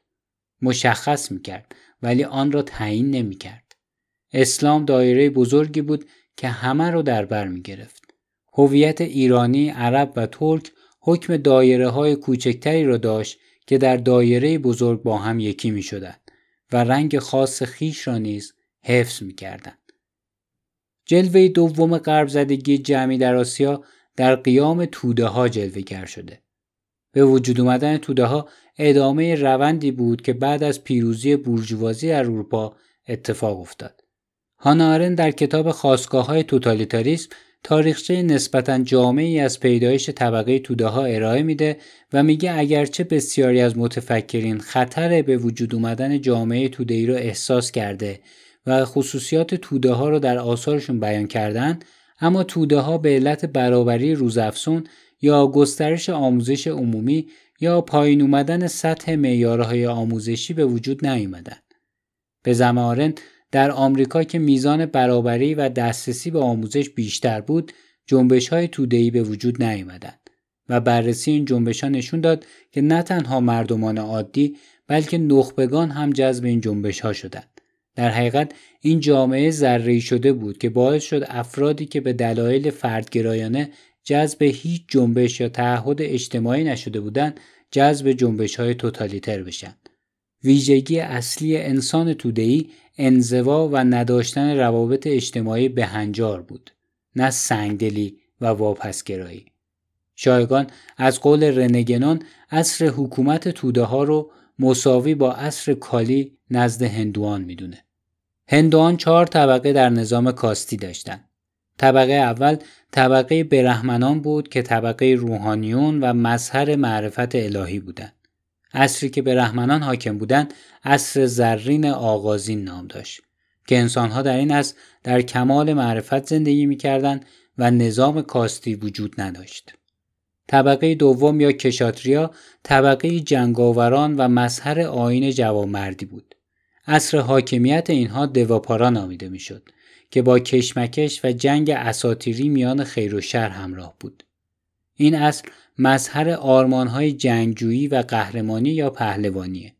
مشخص میکرد ولی آن را تعیین نمیکرد. اسلام دایره بزرگی بود که همه رو در بر میگرفت. هویت ایرانی، عرب و ترک حکم دایره های کوچکتری را داشت که در دایره بزرگ با هم یکی می شدند و رنگ خاص خیش را نیز حفظ می کردند. جلوه دوم غرب زدگی جمعی در آسیا در قیام توده ها جلوه گر شده. به وجود اومدن توده ها ادامه روندی بود که بعد از پیروزی بورژوازی در اروپا اتفاق افتاد. هانا آرنت در کتاب خاستگاه‌های توتالیتاریسم تاریخچه نسبتاً جامعی از پیدایش طبقه توده ها ارائه میده و میگه اگرچه بسیاری از متفکرین خطر به وجود اومدن جامعه توده‌ای رو احساس کرده و خصوصیات توده ها رو در آثارشون بیان کردن، اما توده ها به علت برابری روزافزون یا گسترش آموزش عمومی یا پایین اومدن سطح معیارهای آموزشی به وجود نیامدن. به زعم آرنت در آمریکا که میزان برابری و دسترسی به آموزش بیشتر بود، جنبش‌های توده‌ای به وجود نیامدند و بررسی این جنبش‌ها نشون داد که نه تنها مردمان عادی بلکه نخبگان هم جذب این جنبش‌ها شدند. در حقیقت این جامعه ذره‌ای شده بود که باعث شد افرادی که به دلایل فردگرایانه جذب هیچ جنبش یا تعهد اجتماعی نشده بودند، جذب جنبش‌های توتالیتر بشن. ویژگی اصلی انسان توده‌ای انزوا و نداشتن روابط اجتماعی بهنجار بود، نه سنگدلی و واپسگرایی. شایگان از قول رنگنان عصر حکومت توده ها رو مساوی با عصر کالی نزد هندوان میدونه. هندوان چهار طبقه در نظام کاستی داشتن. طبقه اول طبقه برهمنان بود که طبقه روحانیون و مظهر معرفت الهی بودند. عصری که برهمنان حاکم بودند عصر زرین آغازین نام داشت که انسانها در این عصر در کمال معرفت زندگی می‌کردند و نظام کاستی وجود نداشت. طبقه دوم یا کشاتریا طبقه جنگاوران و مظهر آیین جوانمردی بود. عصر حاکمیت اینها دواپارا نامیده میشد که با کشمکش و جنگ اساطیری میان خیر و شر همراه بود. این عصر مظهر آرمان‌های جنگجویی و قهرمانی یا پهلوانیه.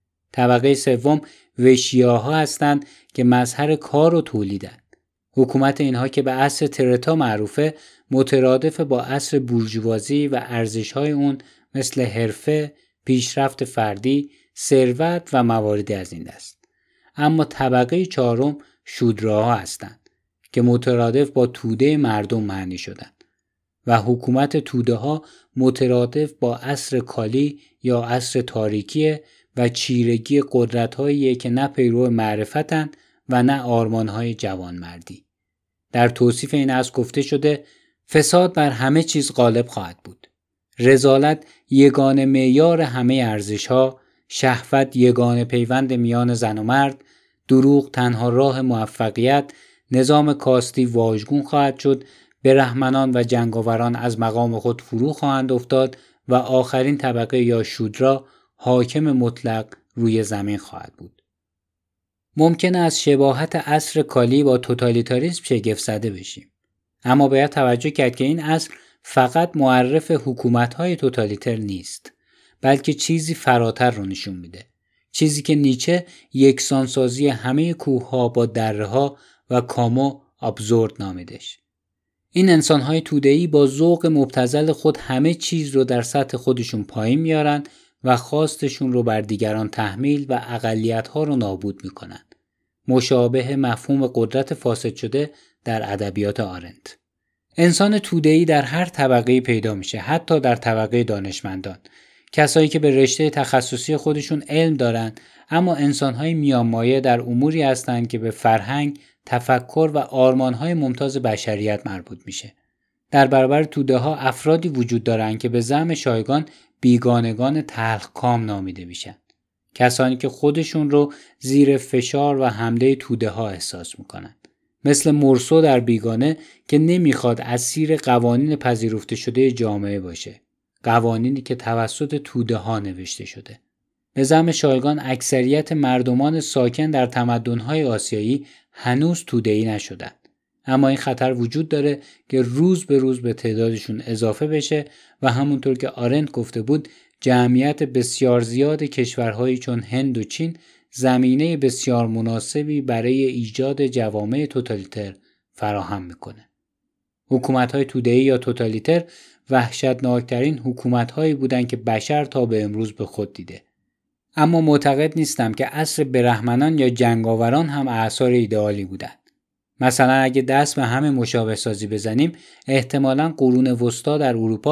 طبقه سوم وشیاها هستند که مظهر کار و تولیدند. حکومت اینها که به عصر ترتا معروفه مترادف با عصر بورژوازی و ارزش‌های اون مثل حرفه، پیشرفت فردی، ثروت و مواردی از این دست. اما طبقه چهارم شودراها هستند که مترادف با توده مردم معنی شدند و حکومت توده ها مترادف با عصر کالی یا عصر تاریکی و چیرگی قدرت‌هایی که نه پیرو معرفتند و نه آرمان‌های جوانمردی. در توصیف این عصر گفته شده فساد بر همه چیز غالب خواهد بود. رذالت یگانه معیار همه ارزش‌ها، شهوت یگانه پیوند میان زن و مرد، دروغ تنها راه موفقیت، نظام کاستی واژگون خواهد شد، برهمنان و جنگاوران از مقام خود فرو خواهند افتاد و آخرین طبقه یا شودرا حاکم مطلق روی زمین خواهد بود. ممکنه از شباهت عصر کالی با توتالیتاریسم شگفت زده بشیم، اما باید توجه کرد که این عصر فقط معرف حکومت‌های توتالیتر نیست، بلکه چیزی فراتر رو نشون میده. چیزی که نیچه یکسانسازی همه کوه‌ها با دره‌ها و کامو ابزورد نامیدش. این انسان‌های توده‌ای با ذوق مبتذل خود همه چیز رو در سطح خودشون پایین میارن و خواستشون رو بر دیگران تحمیل و اقلیت‌ها رو نابود میکنن. مشابه مفهوم قدرت فاسد شده در ادبیات آرنت. انسان توده‌ای در هر طبقه‌ای پیدا میشه، حتی در طبقه دانشمندان. کسایی که به رشته تخصصی خودشون علم دارن، اما انسان‌های میانمایه در اموری هستند که به فرهنگ، تفکر و آرمان‌های ممتاز بشریت مربوط میشه. در برابر توده‌ها افرادی وجود دارن که به زعم شایگان بیگانگان تلخکام نامیده میشن. کسانی که خودشون رو زیر فشار و حمله توده‌ها احساس میکنن. مثل مورسو در بیگانه که نمیخواد اسیر قوانین پذیرفته شده جامعه باشه. قوانینی که توسط توده‌ها نوشته شده. به زعم شایگان اکثریت مردمان ساکن در تمدن‌های آسیایی هنوز توده‌ای نشدند. اما این خطر وجود داره که روز به روز به تعدادشون اضافه بشه و همونطور که آرنت گفته بود جمعیت بسیار زیاد کشورهایی چون هند و چین زمینه بسیار مناسبی برای ایجاد جوامع توتالیتر فراهم میکنه. حکومت‌های توده‌ای یا توتالیتر وحشتناکترین حکومت‌هایی بودند که بشر تا به امروز به خود دیده. اما معتقد نیستم که عصر برهمنان یا جنگاوران هم اعصار ایدئالی بودند. مثلا اگه دست به همه مشابه سازی بزنیم، احتمالاً قرون وسطا در اروپا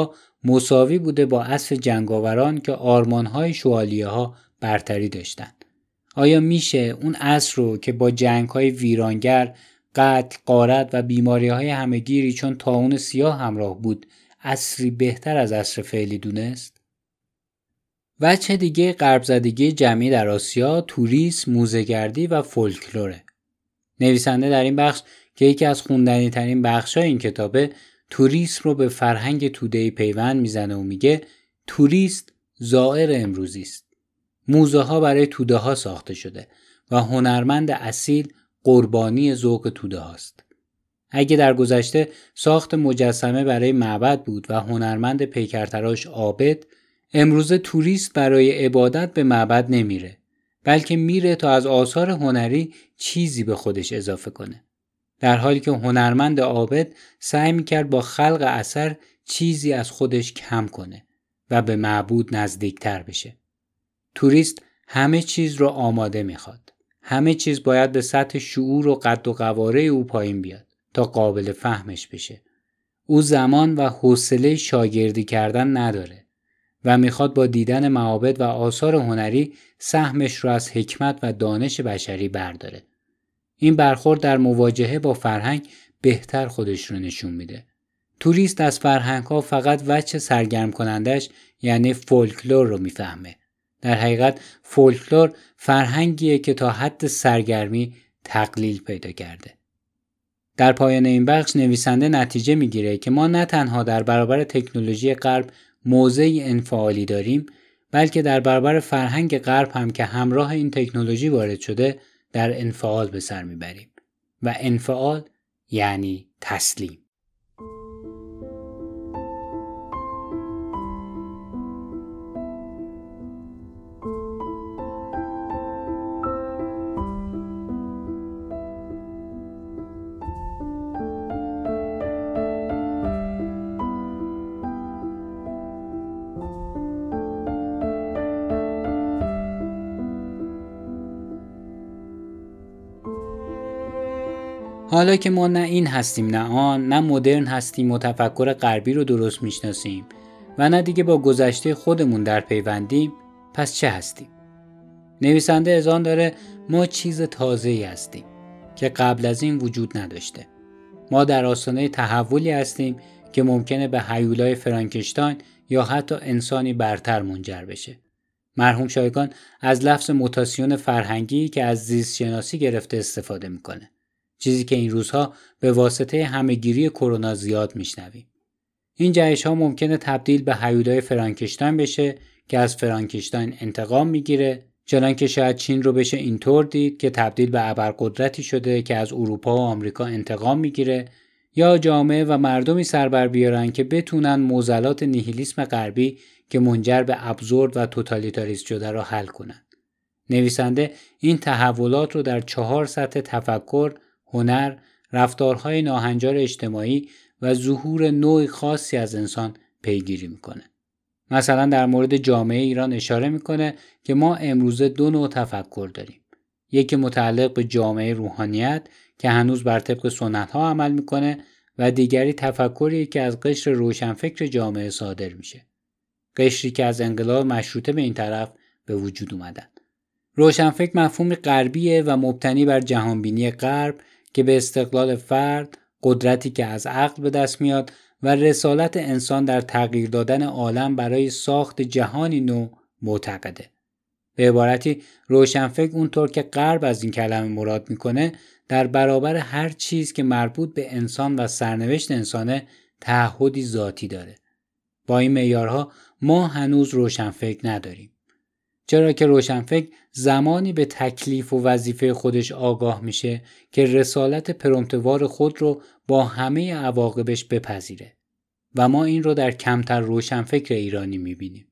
مساوی بوده با عصر جنگاوران که آرمان‌های شوالیه‌ها برتری داشتند. آیا میشه اون عصر رو که با جنگ‌های ویرانگر، قتل، غارت و بیماری‌های همه‌گیری چون طاعون سیاه همراه بود، عصری بهتر از عصر فعلی دونست؟ وجه دیگه غرب زدگی جمعی در آسیا توریسم، موزه‌گردی و فولکلوره. نویسنده در این بخش که یکی از خوندنی ترین بخشای این کتابه، توریسم رو به فرهنگ توده‌ای پیوند میزنه و میگه توریست زائر امروزی است. موزه ها برای توده ها ساخته شده و هنرمند اصیل قربانی ذوق توده هاست. اگه در گذشته ساخت مجسمه برای معبد بود و هنرمند پیکرتراش عابد، امروزه توریست برای عبادت به معبد نمیره، بلکه میره تا از آثار هنری چیزی به خودش اضافه کنه. در حالی که هنرمند عابد سعی میکرد با خلق اثر چیزی از خودش کم کنه و به معبود نزدیکتر بشه. توریست همه چیز رو آماده میخواد. همه چیز باید به سطح شعور و قد و قواره او پایین بیاد تا قابل فهمش بشه. او زمان و حوصله شاگردی کردن نداره و میخواد با دیدن معابد و آثار هنری سهمش رو از حکمت و دانش بشری برداره. این برخورد در مواجهه با فرهنگ بهتر خودش رو نشون میده. توریست از فرهنگ ها فقط وجه سرگرم کنندش یعنی فولکلور رو میفهمه. در حقیقت فولکلور فرهنگیه که تا حد سرگرمی تقلیل پیدا کرده. در پایان این بخش نویسنده نتیجه میگیره که ما نه تنها در برابر تکنولوژی غرب موضع انفعالی داریم، بلکه در برابر فرهنگ غرب هم که همراه این تکنولوژی وارد شده در انفعال به سر میبریم و انفعال یعنی تسلیم. حالا که ما نه این هستیم نه آن، نه مدرن هستیم و تفکر غربی رو درست میشناسیم و نه دیگه با گذشته خودمون در پیوندیم، پس چه هستیم؟ نویسنده اذعان داره ما چیز تازه‌ای هستیم که قبل از این وجود نداشته. ما در آستانه تحولی هستیم که ممکنه به هیولای فرانکشتاین یا حتی انسانی برتر منجر بشه. مرحوم شایگان از لفظ موتاسیون فرهنگی که از زیست شناسی گرفته استفاده میکنه. چیزی که این روزها به واسطه همه‌گیری کرونا زیاد میشنویم. این جهش ها ممکنه تبدیل به هیولای فرانکشتاین بشه که از فرانکشتاین انتقام میگیره، چنان که شاید چین رو بشه اینطور دید که تبدیل به ابرقدرتی شده که از اروپا و آمریکا انتقام میگیره، یا جامعه و مردمی سربر بیارن که بتونن معضلات نیهیلیسم غربی که منجر به ابزورد و توتالیتاریسم شده رو حل کنن. نویسنده این تحولات رو در چهار سطح تفکر، هنر، رفتارهای ناهنجار اجتماعی و ظهور نوع خاصی از انسان پیگیری میکنه. مثلا در مورد جامعه ایران اشاره میکنه که ما امروزه دو نوع تفکر داریم. یکی متعلق به جامعه روحانیت که هنوز بر طبق سنت‌ها عمل میکنه و دیگری تفکری که از قشر روشنفکر جامعه صادر میشه. قشری که از انقلاب مشروطه به این طرف به وجود اومدن. روشنفکر مفهوم غربیه و مبتنی بر جهانبینی غرب که به استقلال فرد، قدرتی که از عقل به دست میاد و رسالت انسان در تغییر دادن عالم برای ساخت جهانی نو معتقده. به عبارتی روشنفکر اونطور که غرب از این کلمه مراد میکنه در برابر هر چیز که مربوط به انسان و سرنوشت انسانه تعهدی ذاتی داره. با این معیارها ما هنوز روشنفکر نداریم. چرا که روشنفکر زمانی به تکلیف و وظیفه خودش آگاه میشه که رسالت پرمپتوار خود رو با همه عواقبش بپذیره و ما این رو در کمتر روشنفکر ایرانی میبینیم.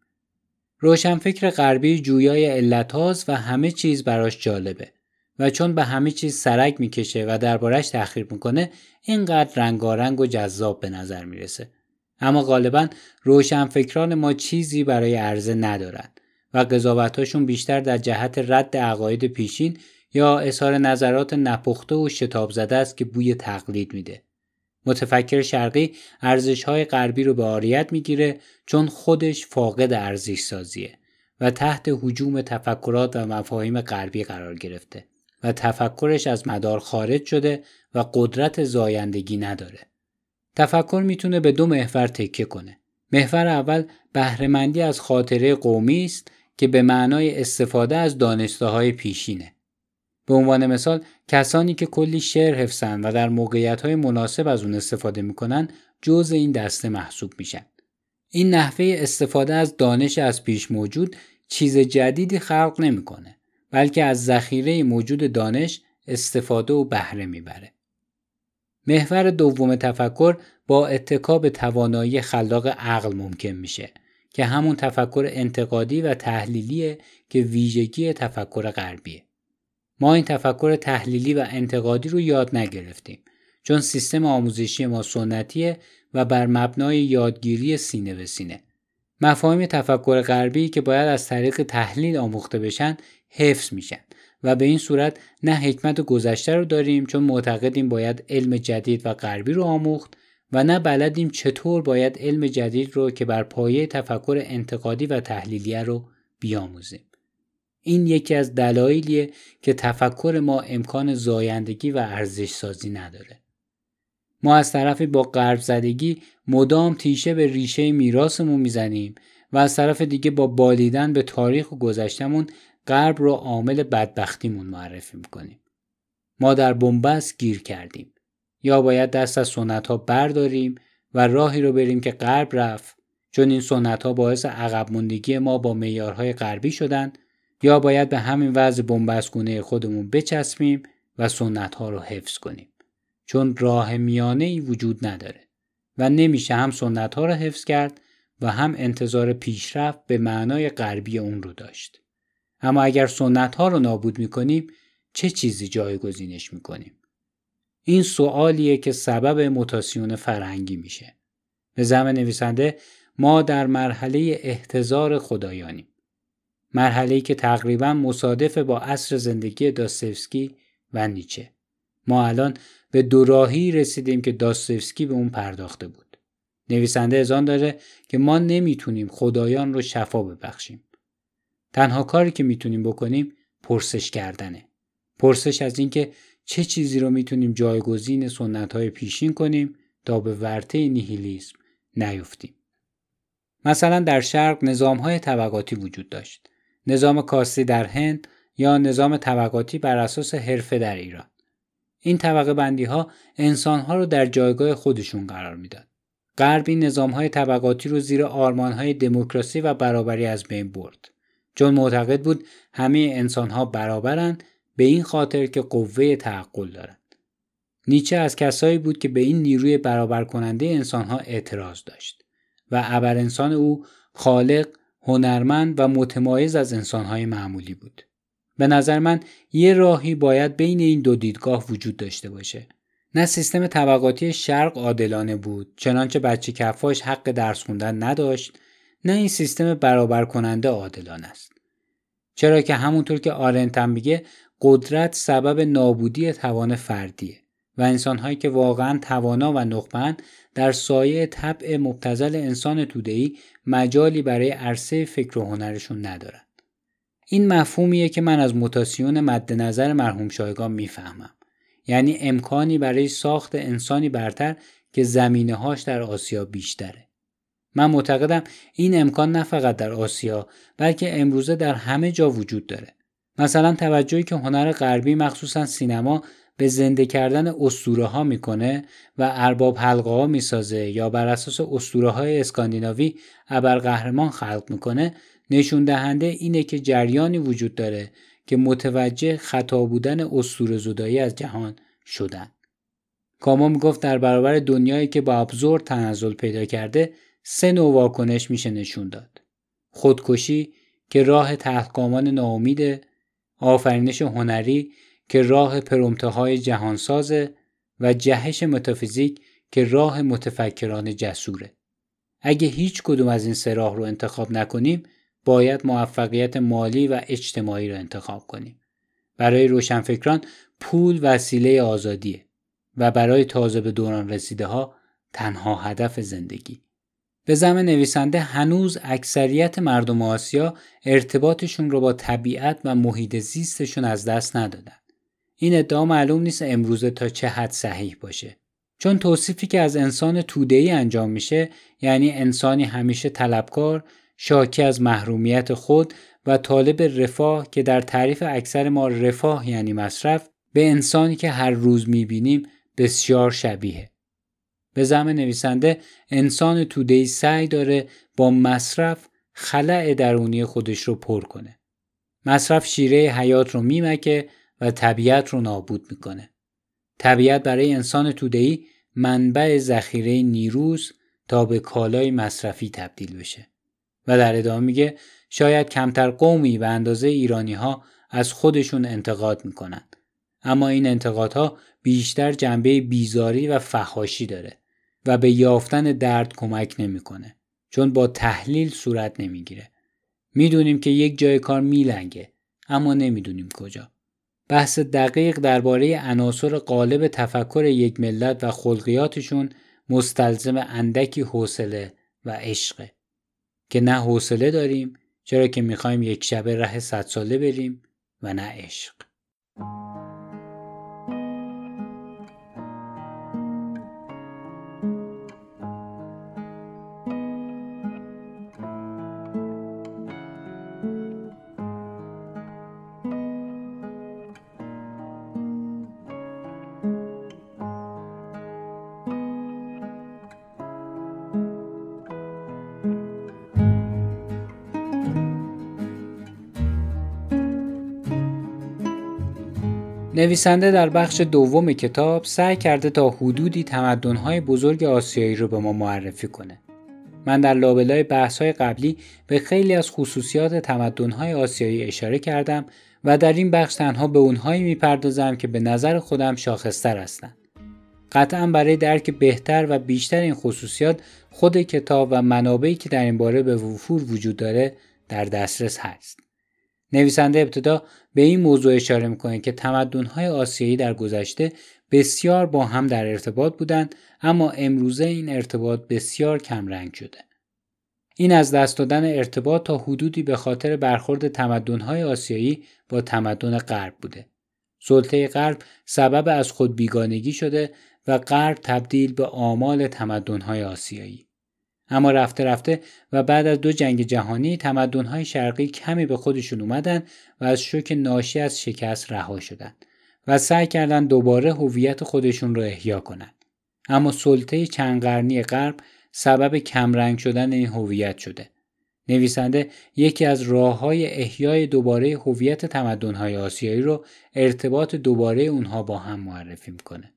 روشنفکر غربی جویای علت‌هاست و همه چیز براش جالبه و چون به همه چیز سرک میکشه و دربارش تحقیق میکنه اینقدر رنگارنگ و جذاب به نظر میرسه. اما غالباً روشنفکران ما چیزی برای عرضه ندارن و قضاوتاشون بیشتر در جهت رد عقاید پیشین یا اظهار نظرات نپخته و شتاب زده است که بوی تقلید میده. متفکر شرقی ارزش‌های غربی رو به عاریت میگیره چون خودش فاقد ارزش سازیه و تحت هجوم تفکرات و مفاهیم غربی قرار گرفته و تفکرش از مدار خارج شده و قدرت زایندگی نداره. تفکر میتونه به دو محور تکیه کنه. محور اول بهره‌مندی از خاطره قومی است که به معنای استفاده از دانسته‌های پیشینه. به عنوان مثال کسانی که کلی شعر حفظن و در موقعیت‌های مناسب از اون استفاده میکنن جزء این دسته محسوب میشن. این نحوه استفاده از دانش از پیش موجود چیز جدیدی خلق نمیکنه، بلکه از ذخیره موجود دانش استفاده و بهره میبره. محور دوم تفکر با اتکا به توانایی خلاق عقل ممکن میشه که همون تفکر انتقادی و تحلیلیه که ویژگی تفکر غربیه. ما این تفکر تحلیلی و انتقادی رو یاد نگرفتیم چون سیستم آموزشی ما سنتیه و بر مبنای یادگیری سینه به سینه. مفاهیم تفکر غربی که باید از طریق تحلیل آموخته بشن حفظ میشن و به این صورت نه حکمت گذشته رو داریم چون معتقدیم باید علم جدید و غربی رو آموخت و نه بلدیم چطور باید علم جدید رو که بر پایه تفکر انتقادی و تحلیلیه رو بیاموزیم. این یکی از دلایلیه که تفکر ما امکان زایندگی و ارزش سازی نداره. ما از طرفی با غرب زدگی مدام تیشه به ریشه میراثمون میزنیم و از طرف دیگه با بالیدن به تاریخ و گذشتمون غرب رو عامل بدبختیمون معرفی میکنیم. ما در بنبست گیر کردیم. یا باید دست از سنت ها برداریم و راهی رو بریم که غرب رفت چون این سنت ها باعث عقب ماندگی ما با معیارهای غربی شدن، یا باید به همین وضع بنبستگونه خودمون بچسبیم و سنت ها رو حفظ کنیم چون راه میانه ای وجود نداره و نمیشه هم سنت ها رو حفظ کرد و هم انتظار پیشرفت به معنای غربی اون رو داشت. اما اگر سنت ها رو نابود میکنیم چه چیزی جایگزینش میکنیم؟ این سوالیه که سبب موتاسیون فرهنگی میشه. به زعم نویسنده ما در مرحله احتضار خدایانیم. مرحله‌ای که تقریباً مصادف با عصر زندگی داستایوسکی و نیچه. ما الان به دوراهی رسیدیم که داستایوسکی به اون پرداخته بود. نویسنده اذعان داره که ما نمیتونیم خدایان رو شفا ببخشیم. تنها کاری که میتونیم بکنیم پرسش کردنه. پرسش از این که چه چیزی رو میتونیم جایگزین سنت‌های پیشین کنیم تا به ورطه نیهیلیسم نیفتیم. مثلا در شرق نظام‌های طبقاتی وجود داشت. نظام کاستی در هند یا نظام طبقاتی بر اساس حرفه در ایران. این طبقه بندی ها انسان ها رو در جایگاه خودشون قرار میداد. غرب این نظام های طبقاتی رو زیر آرمان های دموکراسی و برابری از بین برد. چون معتقد بود همه انسان ها برابرند به این خاطر که قوه تعقل دارند. نیچه از کسایی بود که به این نیروی برابر کننده انسان ها اعتراض داشت و ابر انسان او خالق، هنرمند و متمایز از انسان‌های معمولی بود. به نظر من یه راهی باید بین این دو دیدگاه وجود داشته باشه. نه سیستم طبقاتی شرق عادلانه بود، چنانچه بچه کفاش حق درس خوندن نداشت، نه این سیستم برابر کننده عادلانه است. چرا که همونطور که آرنت هم میگه قدرت سبب نابودی توان فردیه و انسان‌هایی که واقعاً توانا و نخبه‌اند در سایه طبع مبتذل انسان توده‌ای مجالی برای عرصه فکر و هنرشون ندارن. این مفهومیه که من از موتاسیون مد نظر مرحوم شایگان میفهمم. یعنی امکانی برای ساخت انسانی برتر که زمینه‌هاش در آسیا بیشتره. من معتقدم این امکان نه فقط در آسیا بلکه امروزه در همه جا وجود داره. مثلا توجهی که هنر غربی مخصوصا سینما به زنده کردن اسطوره ها میکنه و ارباب حلقه ها میسازه یا بر اساس اسطوره های اسکاندیناوی ابرقهرمان خلق میکنه نشون دهنده اینه که جریانی وجود داره که متوجه خطا بودن اسطوره زدایی از جهان شدن. کامو میگفت در برابر دنیایی که با ابزورد تنزل پیدا کرده سه نوع واکنش میشه نشون داد. خودکشی که راه تحقامان ناامیده، آفرینش هنری که راه پرومته‌های جهانسازه و جهش متافیزیک که راه متفکران جسوره. اگه هیچ کدوم از این سه راه رو انتخاب نکنیم، باید موفقیت مالی و اجتماعی رو انتخاب کنیم. برای روشنفکران پول وسیله آزادیه. و برای تازه به دوران رسیده ها تنها هدف زندگی. به زعم نویسنده هنوز اکثریت مردم آسیا ارتباطشون رو با طبیعت و محیط زیستشون از دست ندادن. این ادعا معلوم نیست امروزه تا چه حد صحیح باشه. چون توصیفی که از انسان توده‌ای انجام میشه، یعنی انسانی همیشه طلبکار، شاکی از محرومیت خود و طالب رفاه که در تعریف اکثر ما رفاه یعنی مصرف، به انسانی که هر روز میبینیم بسیار شبیه. به زعم نویسنده انسان توده‌ای سعی داره با مصرف خلأ درونی خودش رو پر کنه. مصرف شیره حیات رو میمکه و طبیعت رو نابود میکنه. طبیعت برای انسان توده‌ای منبع ذخیره نیروز تا به کالای مصرفی تبدیل بشه. و در ادامه میگه شاید کمتر قومی به اندازه ایرانی ها از خودشون انتقاد میکنن. اما این انتقادها بیشتر جنبه بیزاری و فحاشی داره و به یافتن درد کمک نمیکنه، چون با تحلیل صورت نمیگیره. میدونیم که یک جای کار میلنگه، اما نمیدونیم کجا. بحث دقیق درباره عناصر غالب تفکر یک ملت و خلقیاتشون مستلزم اندکی حوصله و عشقه که نه حوصله داریم، چرا که میخوایم یک شبه ره صد ساله بریم، و نه عشق. نویسنده در بخش دوم کتاب سعی کرده تا حدودی تمدن‌های بزرگ آسیایی رو به ما معرفی کنه. من در لابلای بحث‌های قبلی به خیلی از خصوصیات تمدن‌های آسیایی اشاره کردم و در این بخش تنها به اونهایی میپردازم که به نظر خودم شاخص‌تر هستن. قطعاً برای درک بهتر و بیشتر این خصوصیات خود کتاب و منابعی که در این باره به وفور وجود داره در دسترس هست. نویسنده ابتدا به این موضوع اشاره میکنه که تمدن‌های آسیایی در گذشته بسیار با هم در ارتباط بودند، اما امروزه این ارتباط بسیار کم رنگ شده. این از دست دادن ارتباط تا حدودی به خاطر برخورد تمدن‌های آسیایی با تمدن غرب بوده. سلطه غرب سبب از خود بیگانگی شده و غرب تبدیل به آمال تمدن‌های آسیایی. اما رفته رفته و بعد از دو جنگ جهانی تمدن‌های شرقی کمی به خودشون اومدن و از شوک ناشی از شکست رها شدن و سعی کردن دوباره هویت خودشون رو احیا کنن. اما سلطه چند قرنی غرب سبب کمرنگ شدن این هویت شده. نویسنده یکی از راه‌های احیای دوباره هویت تمدن‌های آسیایی رو ارتباط دوباره اونها با هم معرفی میکنه.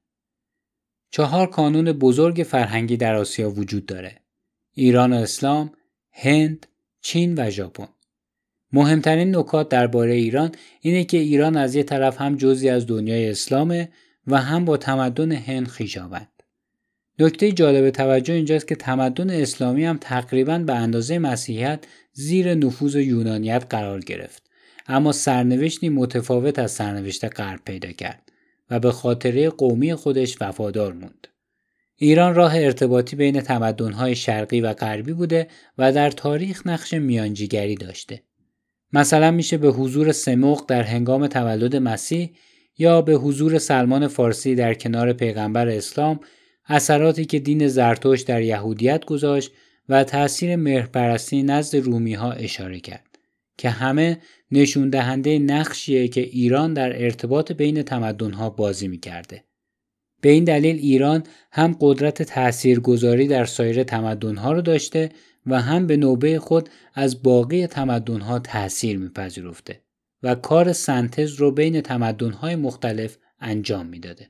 چهار کانون بزرگ فرهنگی در آسیا وجود داره: ایران و اسلام، هند، چین و ژاپن. مهمترین نکات درباره ایران اینه که ایران از یک طرف هم جزئی از دنیای اسلامه و هم با تمدن هند خویشاوند. نکته جالب توجه اینجاست که تمدن اسلامی هم تقریباً به اندازه مسیحیت زیر نفوذ یونانیت قرار گرفت، اما سرنوشتی متفاوت از سرنوشت غرب پیدا کرد و به خاطره قومی خودش وفادار موند. ایران راه ارتباطی بین تمدن‌های شرقی و غربی بوده و در تاریخ نقش میانجیگری داشته. مثلا میشه به حضور سموق در هنگام تولد مسیح یا به حضور سلمان فارسی در کنار پیغمبر اسلام، اثراتی که دین زرتشت در یهودیت گذاشت و تأثیر مهرپرستی نزد رومی‌ها اشاره کرد که همه نشون دهنده نقشیه که ایران در ارتباط بین تمدن‌ها بازی می‌کرده. به این دلیل ایران هم قدرت تاثیرگذاری در سایر تمدن‌ها رو داشته و هم به نوبه خود از باقی تمدن‌ها تأثیر می‌پذیرفته و کار سنتز رو بین تمدن‌های مختلف انجام می‌داده.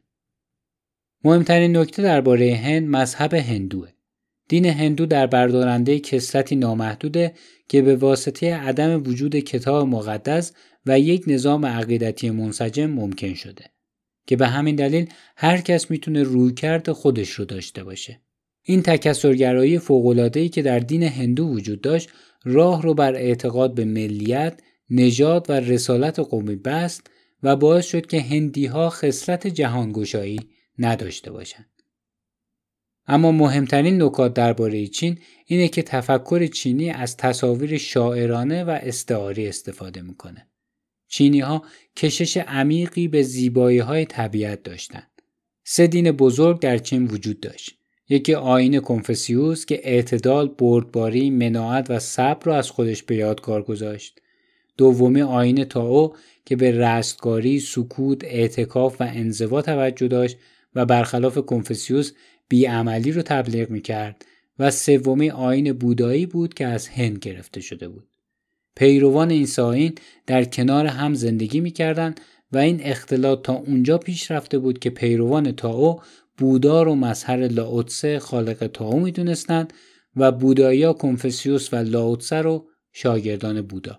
مهمترین نکته درباره هند مذهب هندوه. دین هندو در بردارنده کثرتی نامحدوده که به واسطه عدم وجود کتاب مقدس و یک نظام عقیدتی منسجم ممکن شده که به همین دلیل هر کس میتونه رویکرد خودش رو داشته باشه. این تکثرگرایی فوق‌العاده‌ای که در دین هندو وجود داشت راه رو بر اعتقاد به ملیت، نژاد و رسالت قومی بست و باعث شد که هندی‌ها خصلت جهانگشایی نداشته باشند. اما مهمترین نکات درباره چین اینه که تفکر چینی از تصاویر شاعرانه و استعاری استفاده میکنه. چینی‌ها کشش عمیقی به زیبایی‌های طبیعت داشتند. سه دین بزرگ در چین وجود داشت. یکی آیین کنفوسیوس که اعتدال، بردباری، مناعت و صبر را از خودش به یادگار گذاشت. دومی آیین تائو که به رستگاری، سکوت، اعتکاف و انزوا توجه داشت و برخلاف کنفوسیوس بی‌عملی رو تبلیغ می‌کرد. و سومی آیین بودایی بود که از هند گرفته شده بود. پیروان این سه آیین در کنار هم زندگی می‌کردند و این اختلاط تا اونجا پیش رفته بود که پیروان تائو بودا رو مظهر لاوتسه خالق تائو می‌دونستند و بودایی‌ها کنفوسیوس و لاوتسه رو شاگردان بودا.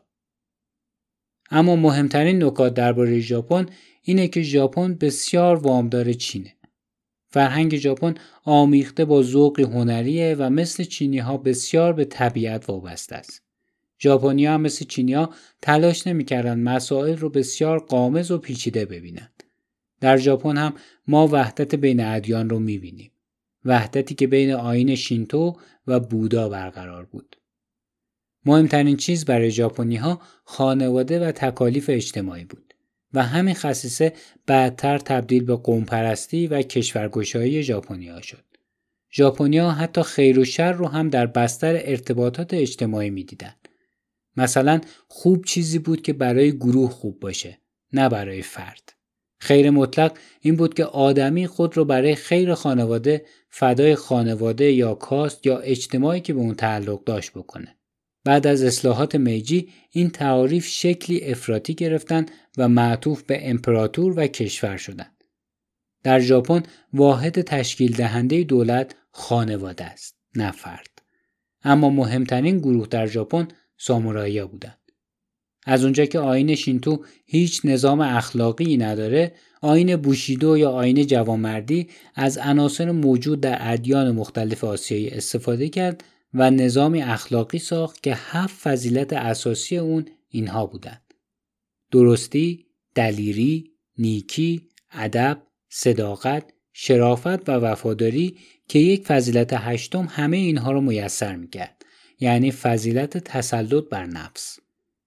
اما مهمترین نکات درباره ژاپن اینه که ژاپن بسیار وامدار چینه. فرهنگ ژاپن آمیخته با ذوق هنریه و مثل چینی‌ها بسیار به طبیعت وابسته است. ژاپنی‌ها هم مثل چینی‌ها تلاش نمی‌کردند مسائل رو بسیار غامض و پیچیده ببینند. در ژاپن هم ما وحدت بین ادیان رو می‌بینیم. وحدتی که بین آیین شینتو و بودا برقرار بود. مهمترین چیز برای ژاپنی‌ها خانواده و تکالیف اجتماعی بود و همین خصیصه بعدتر تبدیل به قوم‌پرستی و کشورگشایی ژاپنی‌ها شد. ژاپنی‌ها حتی خیر و شر رو هم در بستر ارتباطات اجتماعی می‌دیدند. مثلا خوب چیزی بود که برای گروه خوب باشه، نه برای فرد. خیر مطلق این بود که آدمی خود رو برای خیر خانواده فدای خانواده یا کاست یا اجتماعی که به اون تعلق داشت بکنه. بعد از اصلاحات میجی این تعاریف شکلی افراطی گرفتن و معطوف به امپراتور و کشور شدن. در ژاپن واحد تشکیل دهنده دولت خانواده است، نه فرد. اما مهمترین گروه در ژاپن سامورایی‌ها بودند. از اونجا که آیین شینتو هیچ نظام اخلاقی نداره، آیین بوشیدو یا آیین جوانمردی از عناصر موجود در ادیان مختلف آسیایی استفاده کرد و نظامی اخلاقی ساخت که هفت فضیلت اساسی اون اینها بودند: درستی، دلیری، نیکی، ادب، صداقت، شرافت و وفاداری که یک فضیلت هشتم همه اینها رو میسر میکرد، یعنی فضیلت تسلط بر نفس.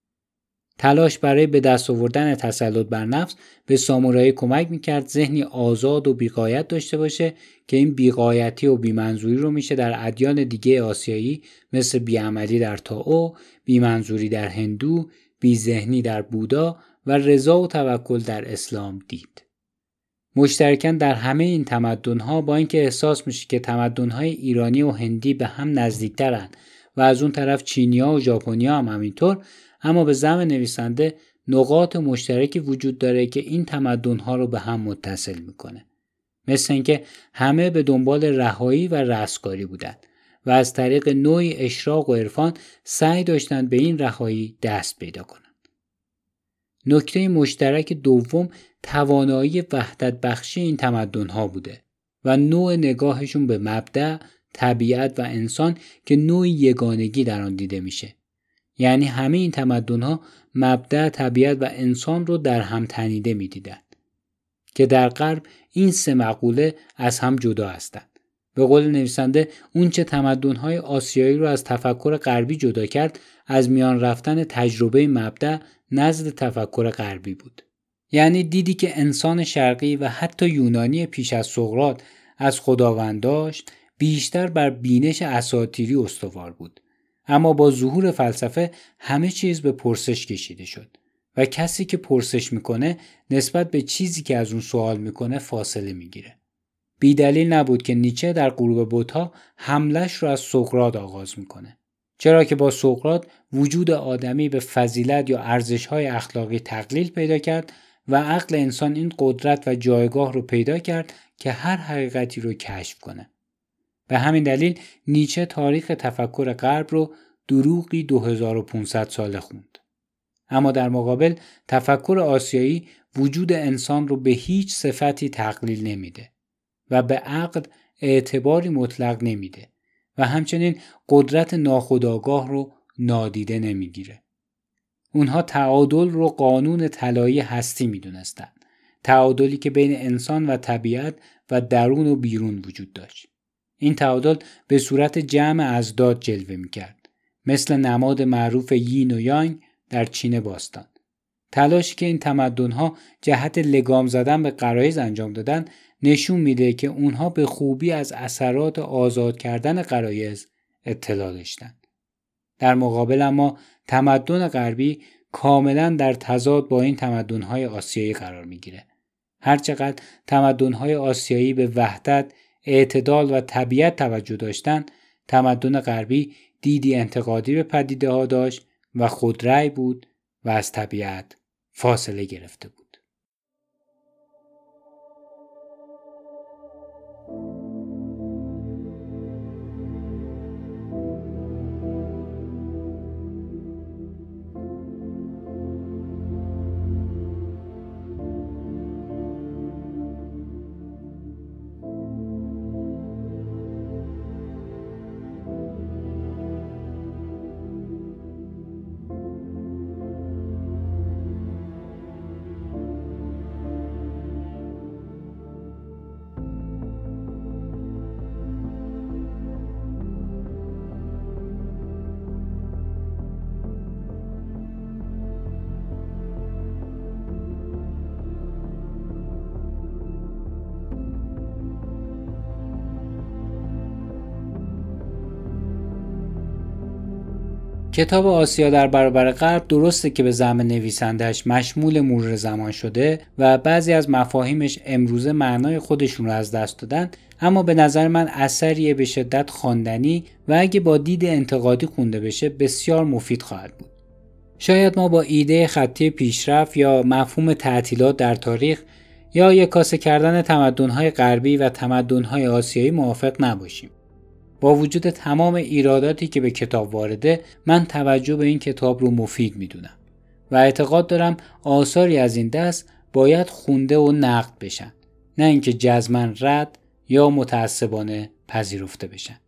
تلاش برای به دست آوردن تسلط بر نفس به سامورایی کمک میکرد ذهنی آزاد و بی‌غایت داشته باشه که این بی‌غایتی و بی‌منظوری رو میشه در ادیان دیگه آسیایی مثل بی‌عملی در تائو، بی‌منظوری در هندو، بی‌ذهنی در بودا و رضا و توکل در اسلام دید. مشترکاً در همه این تمدن‌ها با اینکه احساس میشه که تمدن‌های ایرانی و هندی به هم نزدیکترن و از اون طرف چینی‌ها و ژاپنی‌ها هم همینطور، اما به زعم نویسنده نقاط مشترکی وجود داره که این تمدن‌ها رو به هم متصل میکنه. مثل اینکه همه به دنبال رهایی و رستگاری بودند و از طریق نوعی اشراق و عرفان سعی داشتند به این رهایی دست پیدا کنند. نکته مشترک دوم توانایی وحدت بخشی این تمدن‌ها بوده و نوع نگاهشون به مبدأ، طبیعت و انسان که نوعی یگانگی در آن دیده میشه. یعنی همه این تمدن‌ها مبدأ، طبیعت و انسان رو در هم تنیده می‌دیدند که در غرب این سه مقوله از هم جدا هستند. به قول نویسنده اون چه تمدن‌های آسیایی رو از تفکر غربی جدا کرد از میان رفتن تجربه مبدأ نزد تفکر غربی بود. یعنی دیدی که انسان شرقی و حتی یونانی پیش از سقراط از خداوند داشت بیشتر بر بینش اساطیری استوار بود. اما با ظهور فلسفه همه چیز به پرسش کشیده شد و کسی که پرسش میکنه نسبت به چیزی که از اون سوال میکنه فاصله میگیره. بی دلیل نبود که نیچه در غروب بت‌ها حملش رو از سقراط آغاز میکنه. چرا که با سقراط وجود آدمی به فضیلت یا ارزش‌های اخلاقی تقلیل پیدا کرد و عقل انسان این قدرت و جایگاه رو پیدا کرد که هر حقیقتی رو کشف کنه. به همین دلیل نیچه تاریخ تفکر غرب رو دروغی دو هزار و پانصد ساله خوند. اما در مقابل تفکر آسیایی وجود انسان رو به هیچ صفتی تقلیل نمیده و به عقل اعتباری مطلق نمیده و همچنین قدرت ناخودآگاه رو نادیده نمیگیره. اونها تعادل رو قانون طلایی هستی میدونستن. تعادلی که بین انسان و طبیعت و درون و بیرون وجود داشت. این تعادل به صورت جمع اضداد جلوه می‌کرد، مثل نماد معروف یین و یانگ در چین باستان. تلاشی که این تمدن‌ها جهت لگام زدن به غرایز انجام دادن نشون میده که اونها به خوبی از اثرات آزاد کردن غرایز اطلاع داشتن. در مقابل اما تمدن غربی کاملا در تضاد با این تمدن‌های آسیایی قرار میگیره. هرچقدر تمدن‌های آسیایی به وحدت، اعتدال و طبیعت توجه داشتن، تمدن غربی دیدی انتقادی به پدیده‌ها داشت و خودرأی بود و از طبیعت فاصله گرفته بود. کتاب آسیا در برابر غرب درسته که به زعم نویسندش مشمول مرور زمان شده و بعضی از مفاهیمش امروزه معنای خودشون رو از دست دادن، اما به نظر من اثریه به شدت خواندنی و اگه با دید انتقادی خونده بشه بسیار مفید خواهد بود. شاید ما با ایده خطی پیشرفت یا مفهوم تعطیلات در تاریخ یا یکاسه کردن تمدن‌های غربی و تمدن‌های آسیایی موافق نباشیم. با وجود تمام ایراداتی که به کتاب وارده، من توجه به این کتاب رو مفید میدونم و اعتقاد دارم آثاری از این دست باید خونده و نقد بشن، نه اینکه جزماً رد یا متعصبانه پذیرفته بشن.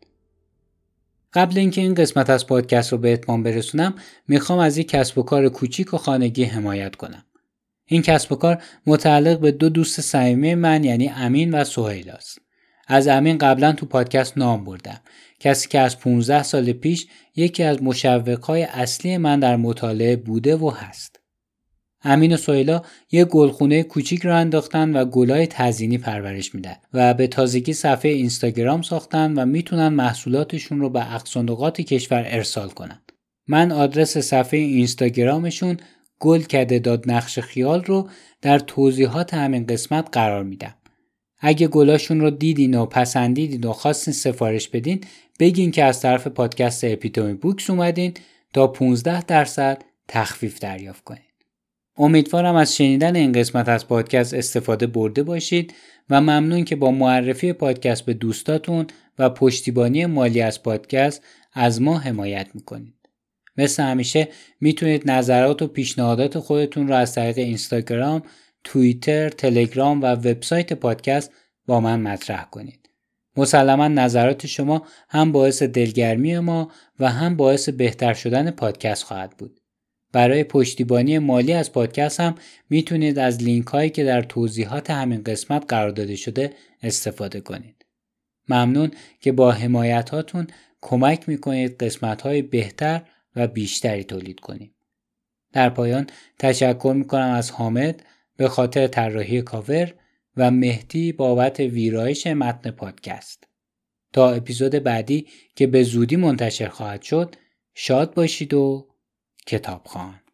قبل اینکه این قسمت از پادکست رو به اتمام برسونم، میخوام از یک کسب و کار کوچیک و خانگی حمایت کنم. این کسب و کار متعلق به دو دوست صمیمی من، یعنی امین و سهیل است. از امین قبلا تو پادکست نام بردم، کسی که از پانزده سال پیش یکی از مشوق‌های اصلی من در مطالعه بوده و هست. امین و سهیلا یه گلخونه کوچیک رو انداختن و گلای تزیینی پرورش میدن و به تازگی صفحه اینستاگرام ساختن و میتونن محصولاتشون رو به اقصانقاط کشور ارسال کنن. من آدرس صفحه اینستاگرامشون گلکده دات نقش خیال رو در توضیحات همین قسمت قرار میدم. اگه گلاشون رو دیدین و پسندیدین و خواستین سفارش بدین، بگین که از طرف پادکست اپیتومی بوکس اومدین تا پانزده درصد تخفیف دریافت کنین. امیدوارم از شنیدن این قسمت از پادکست استفاده برده باشید و ممنون که با معرفی پادکست به دوستاتون و پشتیبانی مالی از پادکست از ما حمایت میکنید. مثل همیشه میتونید نظرات و پیشنهادات خودتون رو از طریق اینستاگرام، توییتر، تلگرام و وبسایت پادکست با من مطرح کنید. مسلماً نظرات شما هم باعث دلگرمی ما و هم باعث بهتر شدن پادکست خواهد بود. برای پشتیبانی مالی از پادکست هم میتونید از لینک هایی که در توضیحات همین قسمت قرار داده شده استفاده کنید. ممنون که با حمایتاتون کمک میکنید قسمت های بهتر و بیشتری تولید کنیم. در پایان تشکر میکنم از حامد به خاطر طراحی کاور و مهدی بابت ویرایش متن پادکست. تا اپیزود بعدی که به زودی منتشر خواهد شد، شاد باشید و کتابخوان.